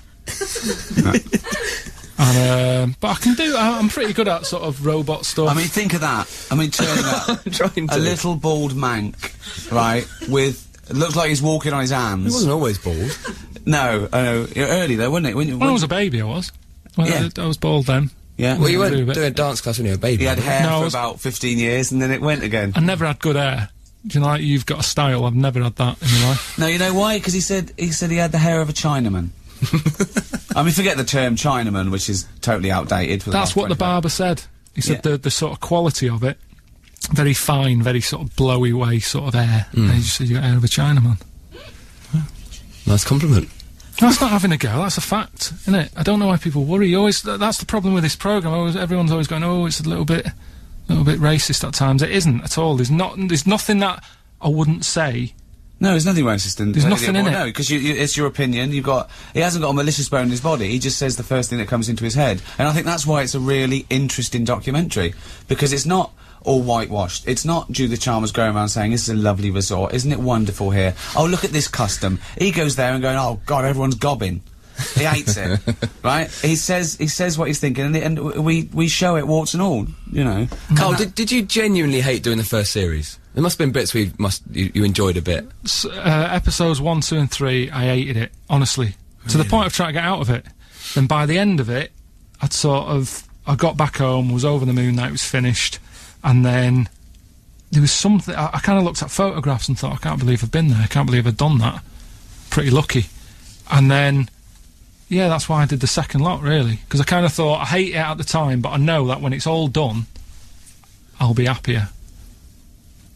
And, um, but I can do. I, I'm pretty good at sort of robot stuff. I mean, think of that. I mean, turning up I'm trying to. a little bald mank, right? With it looks like he's walking on his He hands. wasn't always bald. No, I know. You're early though, wasn't it? When, you- when I when was a baby, I was. Well, Yeah. I, I was bald then. yeah. Well, you I do a weren't bit. doing a dance class when you were a baby. he had were you? hair No, I for was- about fifteen years, and then it went again. I never had good hair. Do you know, like you've got a style? I've never had that in my life. No, you know why? Because he said he said he had the hair of a Chinaman. I mean, forget the term Chinaman, which is totally outdated. For the That's last what the twenty-five barber said. He said Yeah. the the sort of quality of it, very fine, very sort of blowy way sort of hair. And he just said you got hair of a Chinaman. Nice compliment. That's not having a go. That's a fact, isn't it? I don't know why people worry. You always th- that's the problem with this program. Always, everyone's always going, "Oh, it's a little bit, little bit racist at times." It isn't at all. There's not. There's nothing that I wouldn't say. No, there's nothing racist in There's uh, nothing in well, it. No, because you, you, it's your opinion. You've got. He hasn't got a malicious bone in his body. He just says the first thing that comes into his head, and I think that's why it's a really interesting documentary because it's not all whitewashed. It's not Judith Chalmers going around saying this is a lovely resort, isn't it wonderful here? Oh, look at this custom. He goes there and going, oh God, everyone's gobbing. He hates it, right? He says he says what he's thinking, and, and we we show it warts and all, you know. Carl, did, did you genuinely hate doing the first series? There must have been bits where you, must, you, you enjoyed a bit. S- uh, episodes one, two, and three, I hated it honestly to the point of trying to get out of it. Then by the end of it, I'd sort of I got back home, was over the moon that it was finished, and then there was something. I, I kind of looked at photographs and thought, I can't believe I've been there. I can't believe I've done that. Pretty lucky. And then, yeah, that's why I did the second lot really, because I kind of thought I hate it at the time, but I know that when it's all done, I'll be happier.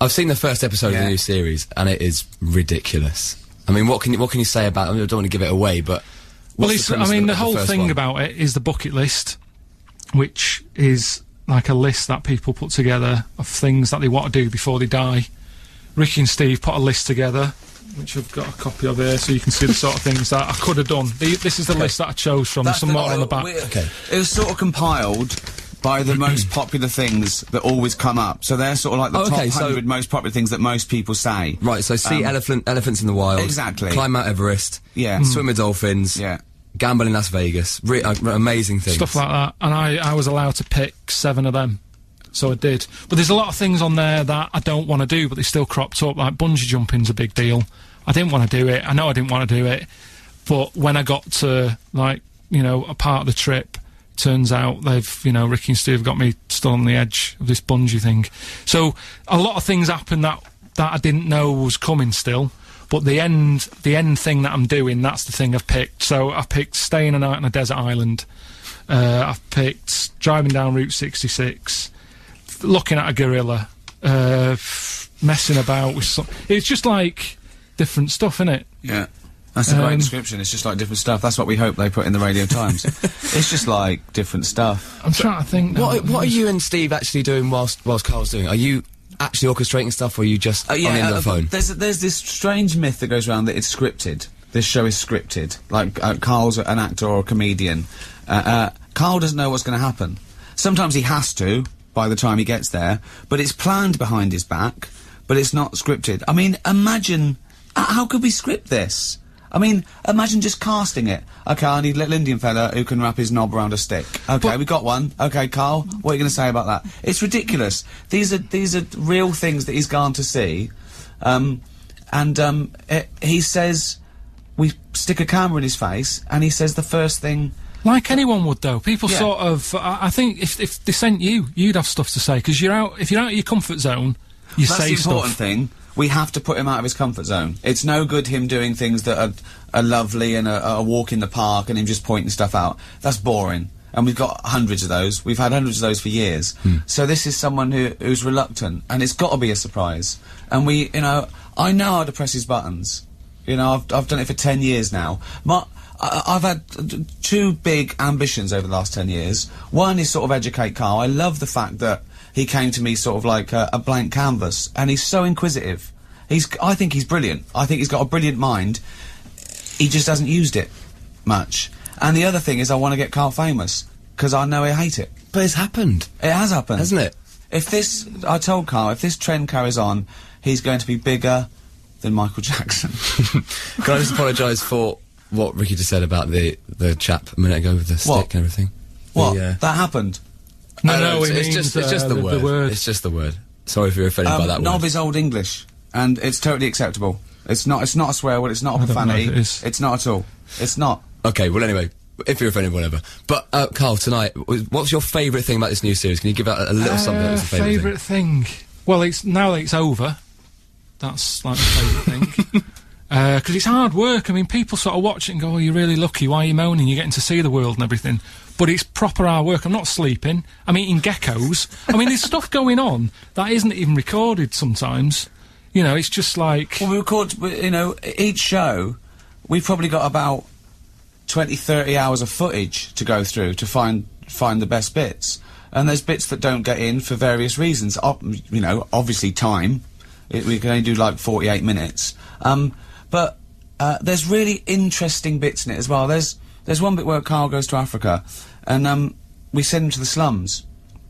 I've seen the first episode of Yeah. the new series, and it is ridiculous. I mean, what can you, what can you say about? I, mean, I don't want to give it away, but Well, what's it's, the I premise mean, of the whole first thing one? about it is the bucket list, which is like a list that people put together of things that they want to do before they die. Ricky and Steve put a list together, which I've got a copy of here, so you can see the sort of things that I could have done. The, this is the list that I chose from. There's That's some the- more on the uh, back. we- It was sort of compiled by the most popular things that always come up. So they're sort of like the Oh, okay, top so- hundred most popular things that most people say. Right, so see Um, elephant, elephants in the wild. Exactly. Climb Mount Everest. Yeah. Swim with dolphins. Yeah. Gamble in Las Vegas. Re- uh, amazing things. Stuff like that, and I, I was allowed to pick seven of them, so I did. But there's a lot of things on there that I don't want to do, but they still cropped up, like bungee jumping's a big deal. I didn't want to do it, I know I didn't want to do it, but when I got to, like, you know, a part of the trip, turns out they've, you know, Ricky and Steve have got me still on the edge of this bungee thing. So, a lot of things happened that, that I didn't know was coming still. But the end, the end thing that I'm doing, that's the thing I've picked. So I've picked staying a night on a desert island. Uh, I've picked driving down Route sixty-six, looking at a gorilla, uh, f- messing about with some. It's just like different stuff, innit? Yeah. That's a great Um, description. It's just like different stuff. That's what we hope they put in the Radio Times. It's just like different stuff. I'm trying to think. now. What, what are you and Steve actually doing whilst whilst Carl's doing it? Are you actually orchestrating stuff, or are you just Uh, on the end of uh, the phone? There's there's this strange myth that goes around that it's scripted. This show is scripted. Like uh, Carl's an actor or a comedian. Uh, uh, Carl doesn't know what's going to happen. Sometimes he has to by the time he gets there, but it's planned behind his back. But it's not scripted. I mean, imagine uh, how could we script this? I mean, imagine just casting it. Okay, I need a little Indian fella who can wrap his knob around a stick. Okay, we got one. Okay, Carl, what are you going to say about that? It's ridiculous. These are these are real things that he's gone to see, um, and um, it, he says we stick a camera in his face, and he says the first thing. Like anyone would, though. People Yeah. sort of. I, I think if if they sent you, you'd have stuff to say because you're out. If you're out of your comfort zone, you That's say the important stuff. thing. We have to put him out of his comfort zone. It's no good him doing things that are, are lovely and a, a walk in the park and him just pointing stuff out. That's boring. And we've got hundreds of those. We've had hundreds of those for years. So this is someone who who's reluctant, and it's got to be a surprise. And we, you know, I know how to press his buttons. You know, I've I've done it for ten years now. My, I, I've had uh, two big ambitions over the last ten years. One is sort of educate Carl. I love the fact that he came to me sort of like a, a blank canvas, and he's so inquisitive. He's, I think he's brilliant. I think he's got a brilliant mind. He just hasn't used it much. And the other thing is I want to get Carl famous, because I know he'll hate it. But it's happened. It has happened. Hasn't it? If this, I told Carl, if this trend carries on, he's going to be bigger than Michael Jackson. Can I just apologise for what Ricky just said about the the chap a minute ago with the What? stick and everything? What? The, uh, That happened. No, I no, know, it it's, it's means, just it's just uh, the, the- word. the word. It's just the word. Sorry if you're offended by Um, that Knob word. is Old English, and it's totally acceptable. It's not. It's not a swear word. It's not a I don't know profanity. if it is. It's not at all. It's not. Okay, well anyway, if you're offended, whatever. But uh, Carl, tonight, w- what's your favourite thing about this new series? Can you give out a, a little something that was your favourite thing? favourite thing? Well, it's now that it's over. That's like my favourite thing. Because it's hard work. I mean, people sort of watch it and go, "Oh, you're really lucky. Why are you moaning? You're getting to see the world and everything." But it's proper hard work. I'm not sleeping. I'm eating geckos. I mean, there's stuff going on that isn't even recorded sometimes. You know, it's just like... Well, we record. we- You know, each show, we've probably got about twenty, thirty hours of footage to go through to find find the best bits. And there's bits that don't get in for various reasons. Ob- you know, obviously time. It, we can only do like forty-eight minutes. Um, but uh, there's really interesting bits in it as well. There's there's one bit where Carl goes to Africa, and um, we send him to the slums,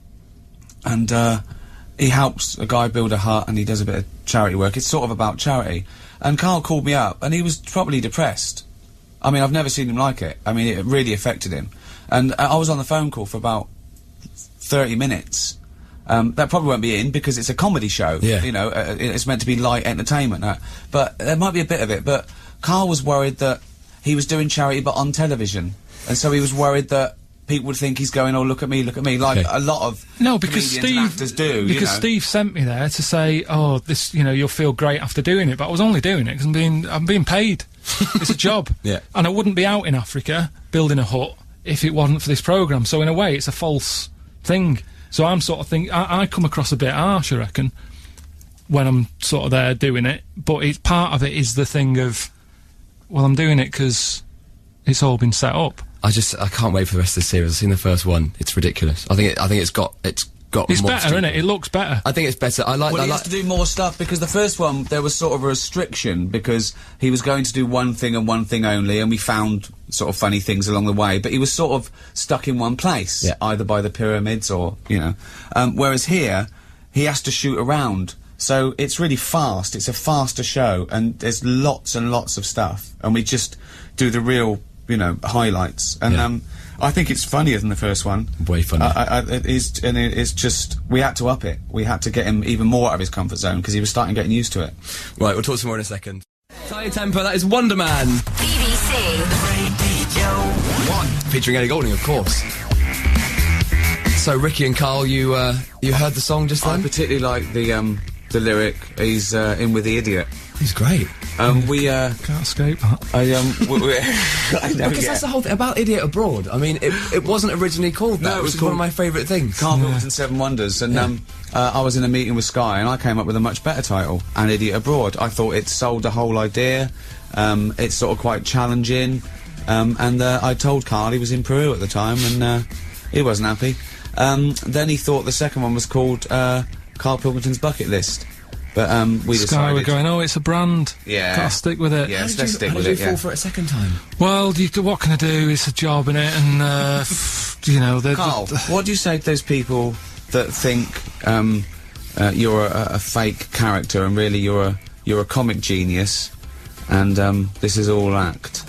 and uh, he helps a guy build a hut, and he does a bit of charity work. It's sort of about charity. And Carl called me up, and he was probably depressed. I mean, I've never seen him like it. I mean, it really affected him. And uh, I was on the phone call for about thirty minutes. Um, that probably won't be in because it's a comedy show. Yeah. You know, uh, it's meant to be light entertainment. Uh, but there might be a bit of it. But Carl was worried that he was doing charity but on television. And so he was worried that people would think he's going, oh, look at me, look at me, like Okay. a lot of No, because comedians and Steve actors do. because you know. Steve sent me there to say, "Oh, this, you know, you'll feel great after doing it." But I was only doing it because I'm being I'm being paid. It's a job, Yeah. and I wouldn't be out in Africa building a hut if it wasn't for this program. So in a way, it's a false thing. So I'm sort of thinking I, I come across a bit harsh, I reckon. when I'm sort of there doing it, but it's part of it is the thing of, well, I'm doing it because it's all been set up. I just I can't wait for the rest of the series. I've seen the first one. It's ridiculous. I think it, I think it's got it's got. It's more better, isn't it? It looks better. I think it's better. I like. Well, I he like has to do more stuff because the first one there was sort of a restriction because he was going to do one thing and one thing only, and we found sort of funny things along the way. But he was sort of stuck in one place, Yeah. either by the pyramids or you know. Um, whereas here, he has to shoot around, so it's really fast. It's a faster show, and there's lots and lots of stuff, and we just do the real, you know, highlights. And Yeah. um, I think it's funnier than the first one. Way funnier. I, I, it is, and it, it's just we had to up it. We had to get him even more out of his comfort zone because he was starting getting used to it. Right, we'll talk some more in a second. Tiny Temper, that is Wonder Man. B B C Radio one. Featuring Ellie Goulding, of course. So, Ricky and Carl, you uh, you heard the song just I then? particularly like the um, the lyric. He's uh, in with the idiot. He's great. Um, we uh, Can't escape that. I um, we, we, I know, Because yeah. that's the whole thing about Idiot Abroad. I mean, it, it wasn't originally called that. No, it it was was one called of my favourite things. Carl Pilkington Seven Wonders, and Yeah. um, uh, I was in a meeting with Sky, and I came up with a much better title, An Idiot Abroad. I thought it sold the whole idea. Um, it's sort of quite challenging, um, and uh, I told Carl he was in Peru at the time, and uh, he wasn't happy. Um, then he thought the second one was called uh, Carl Pilkington's Bucket List, but um, we Sky were decided. going, oh, it's a brand. Yeah. Gotta stick with it. Yeah, How let's did you, stick how with did it. you fall Yeah. for it a second time? Well, you, what can I do? It's a job, innit? And, uh, f- you know, the, Carl, the, what do you say to those people that think um, uh, you're a, a fake character and really you're a you're a comic genius, and um, this is all act?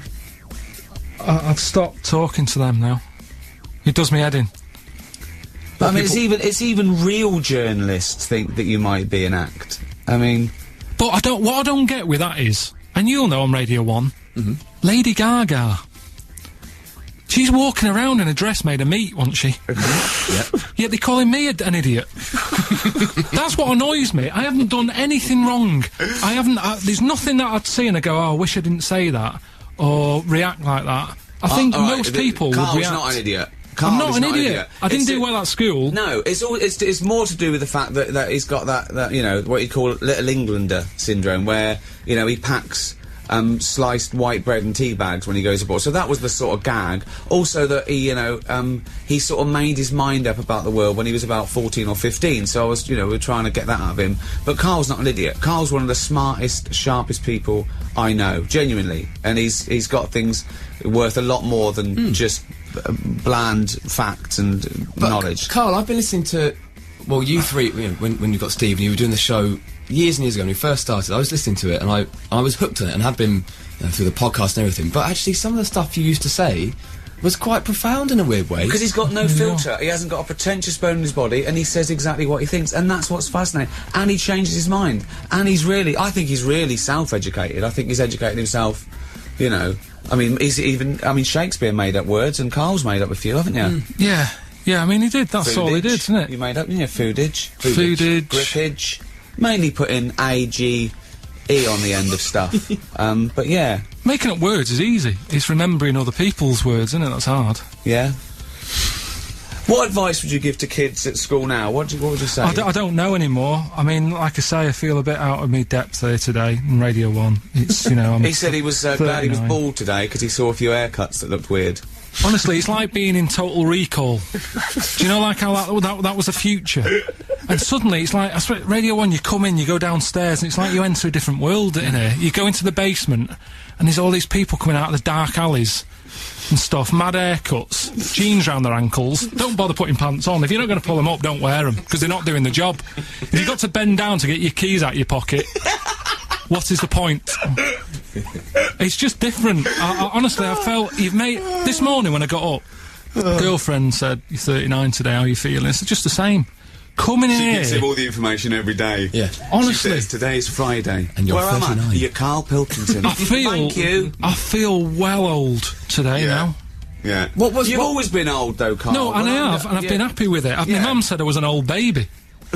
I, I'd stop talking to them now. It does me head in. But I mean, it's even it's even real journalists think that you might be an act. I mean, But I don't. What I don't get with that is, and you'll know on Radio One, Lady Gaga. She's walking around in a dress made of meat, wasn't she? Yep. Yet they're calling me a, an idiot. That's what annoys me. I haven't done anything wrong. I haven't. Uh, there's nothing that I'd see and I go, oh, I wish I didn't say that or react like that. I think uh, all right, most the- people Carl's would react. not an idiot. I'm Carl not is an idiot. I didn't It's do a- well at school. No, it's all it's, it's more to do with the fact that, that he's got that, that you know what you call Little Englander syndrome, where you know he packs um, sliced white bread and tea bags when he goes abroad. So that was the sort of gag. Also that he you know um, he sort of made his mind up about the world when he was about fourteen or fifteen. So I was you know we were trying to get that out of him. But Carl's not an idiot. Carl's one of the smartest, sharpest people I know, genuinely, and he's he's got things worth a lot more than just uh, bland facts and uh, But, knowledge. Carl, I've been listening to, well, you three, you know, when, when you got Steve and you were doing the show years and years ago when we first started, I was listening to it and I, I was hooked on it and have been you know, through the podcast and everything, but actually some of the stuff you used to say was quite profound in a weird way. Because he's got no filter, he hasn't got a pretentious bone in his body, and he says exactly what he thinks, and that's what's fascinating. And he changes his mind, and he's really, I think he's really self-educated. I think he's educated himself, you know. I mean, he's even, I mean, Shakespeare made up words, and Carl's made up a few, haven't you? Yeah, yeah. I mean, he did. That's all he did, isn't it? You made up, didn't you? Foodage. Foodage. Grippage. Mainly putting A, G, E on the end of stuff. um, but yeah. Making up words is easy. It's remembering other people's words, isn't it? That's hard. Yeah. What advice would you give to kids at school now? What, do you, what would you say? I, d I don't know anymore. I mean, like I say, I feel a bit out of my depth here today in Radio One. It's, you know, I'm He said he was uh, glad he was thirty-nine. bald today because he saw a few haircuts that looked weird. Honestly, it's like being in Total Recall. Do you know, like how that, that, that was the future? And suddenly, it's like, I swear, Radio One, you come in, you go downstairs, and it's like you enter a different world in here. You go into the basement, and there's all these people coming out of the dark alleys and stuff, mad haircuts, jeans round their ankles. Don't bother putting pants on. If you're not going to pull them up, don't wear them, because they're not doing the job. If you've got to bend down to get your keys out of your pocket, what is the point? It's just different. I, I, honestly, I felt you've made this morning when I got up. Girlfriend said, "You're thirty-nine today. How are you feeling?" It's just the same. Coming in She here. gives him all the information every day. Yeah. Honestly. She says, today's Friday. And you're Where am I? thirty-nine. You're Carl Pilkington. I feel. Thank you. I feel well old today Yeah. now. Yeah. What was- You've what- always been old, though, Carl. No, and I Well, have, and I've yeah. been happy with it. I've, Yeah. My mum said I was an old baby.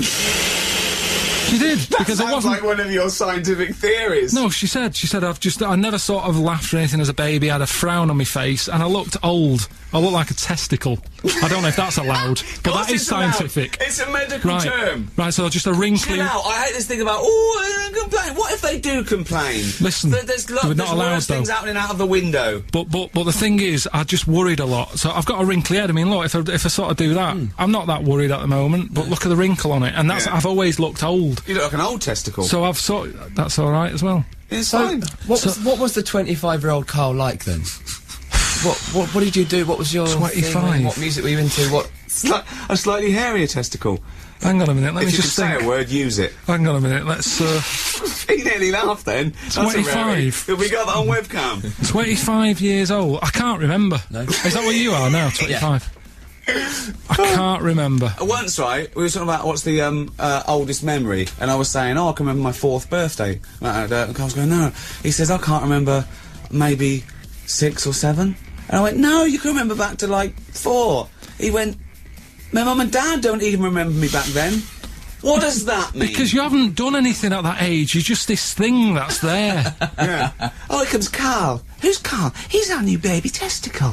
She did because it Sounds wasn't. like one of your scientific theories. No, she said. She said I've just. I never sort of laughed or anything as a baby. I had a frown on my face, and I looked old. I looked like a testicle. I don't know if that's allowed, but course that is it's allowed. scientific. It's a medical right. term. Right, so just a wrinkly... Chill out. I hate this thing about, oh, they complain. What if they do complain? Listen, There- there's lo- we're there's not allowed, worse things though. happening out of the window. But, but but the thing is, I just worried a lot. So I've got a wrinkly head. I mean, look, if I, if I sort of do that, I'm not that worried at the moment, but look at the wrinkle on it. And that's, Yeah. I've always looked old. You look like an old testicle. So I've sort that's alright as well. It's So, fine. what So- was what was the twenty-five-year-old Carl like then? what what what did you do? What was your thing? twenty-five. What music were you into? What? Sli- a slightly hairier testicle. Hang on a minute, let if me you just can think. say a word, use it. Hang on a minute, let's, uh, He nearly laughed then. That's a rarity. twenty-five. Have we got that on webcam? twenty-five years old. I can't remember. No. Is that what you are now, twenty-five? I can't remember. Once, right, we were talking about what's the um, uh, oldest memory, and I was saying, oh, I can remember my fourth birthday. And uh, Carl's going, no. He says, I can't remember maybe six or seven. And I went, no, you can remember back to, like, four. He went, my mum and dad don't even remember me back then. What does that mean? Because you haven't done anything at that age, you're just this thing that's there. Yeah. Oh, here comes Carl. Who's Carl? He's our new baby testicle.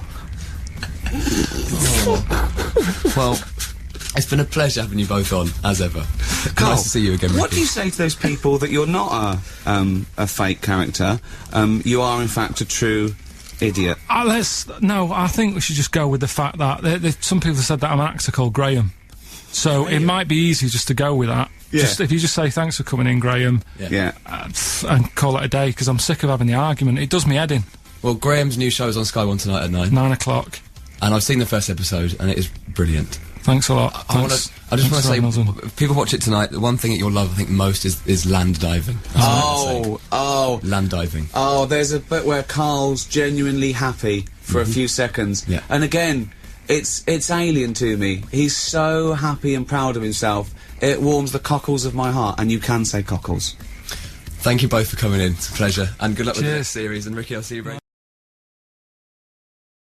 Well, it's been a pleasure having you both on, as ever. Carl, nice to see you again, Ricky. What do you say to those people that you're not a, um, a fake character? Um, you are, in fact, a true idiot. Uh, let's, no, I think we should just go with the fact that there, there, some people have said that I'm an actor called Graham. So it might be easy just to go with that. Yeah. Just if you just say thanks for coming in, Graham, Yeah. Yeah. uh, pff, and call it a day, because I'm sick of having the argument. It does me head in. Well, Graham's new show is on Sky One tonight at nine, Nine o'clock. and I've seen the first episode, and it is brilliant. Thanks a lot. I want Thanks. to. I just want to Thanks say, for having us on. w- if people watch it tonight, the one thing that you'll love, I think, most is is land diving. That's what I have to Oh, oh, say. Land diving. oh, there's a bit where Carl's genuinely happy for a few seconds. Yeah. And again, it's it's alien to me. He's so happy and proud of himself. It warms the cockles of my heart, and you can say cockles. Thank you both for coming in. It's a pleasure, and good luck with the Cheers. next series. And Ricky, I'll see you very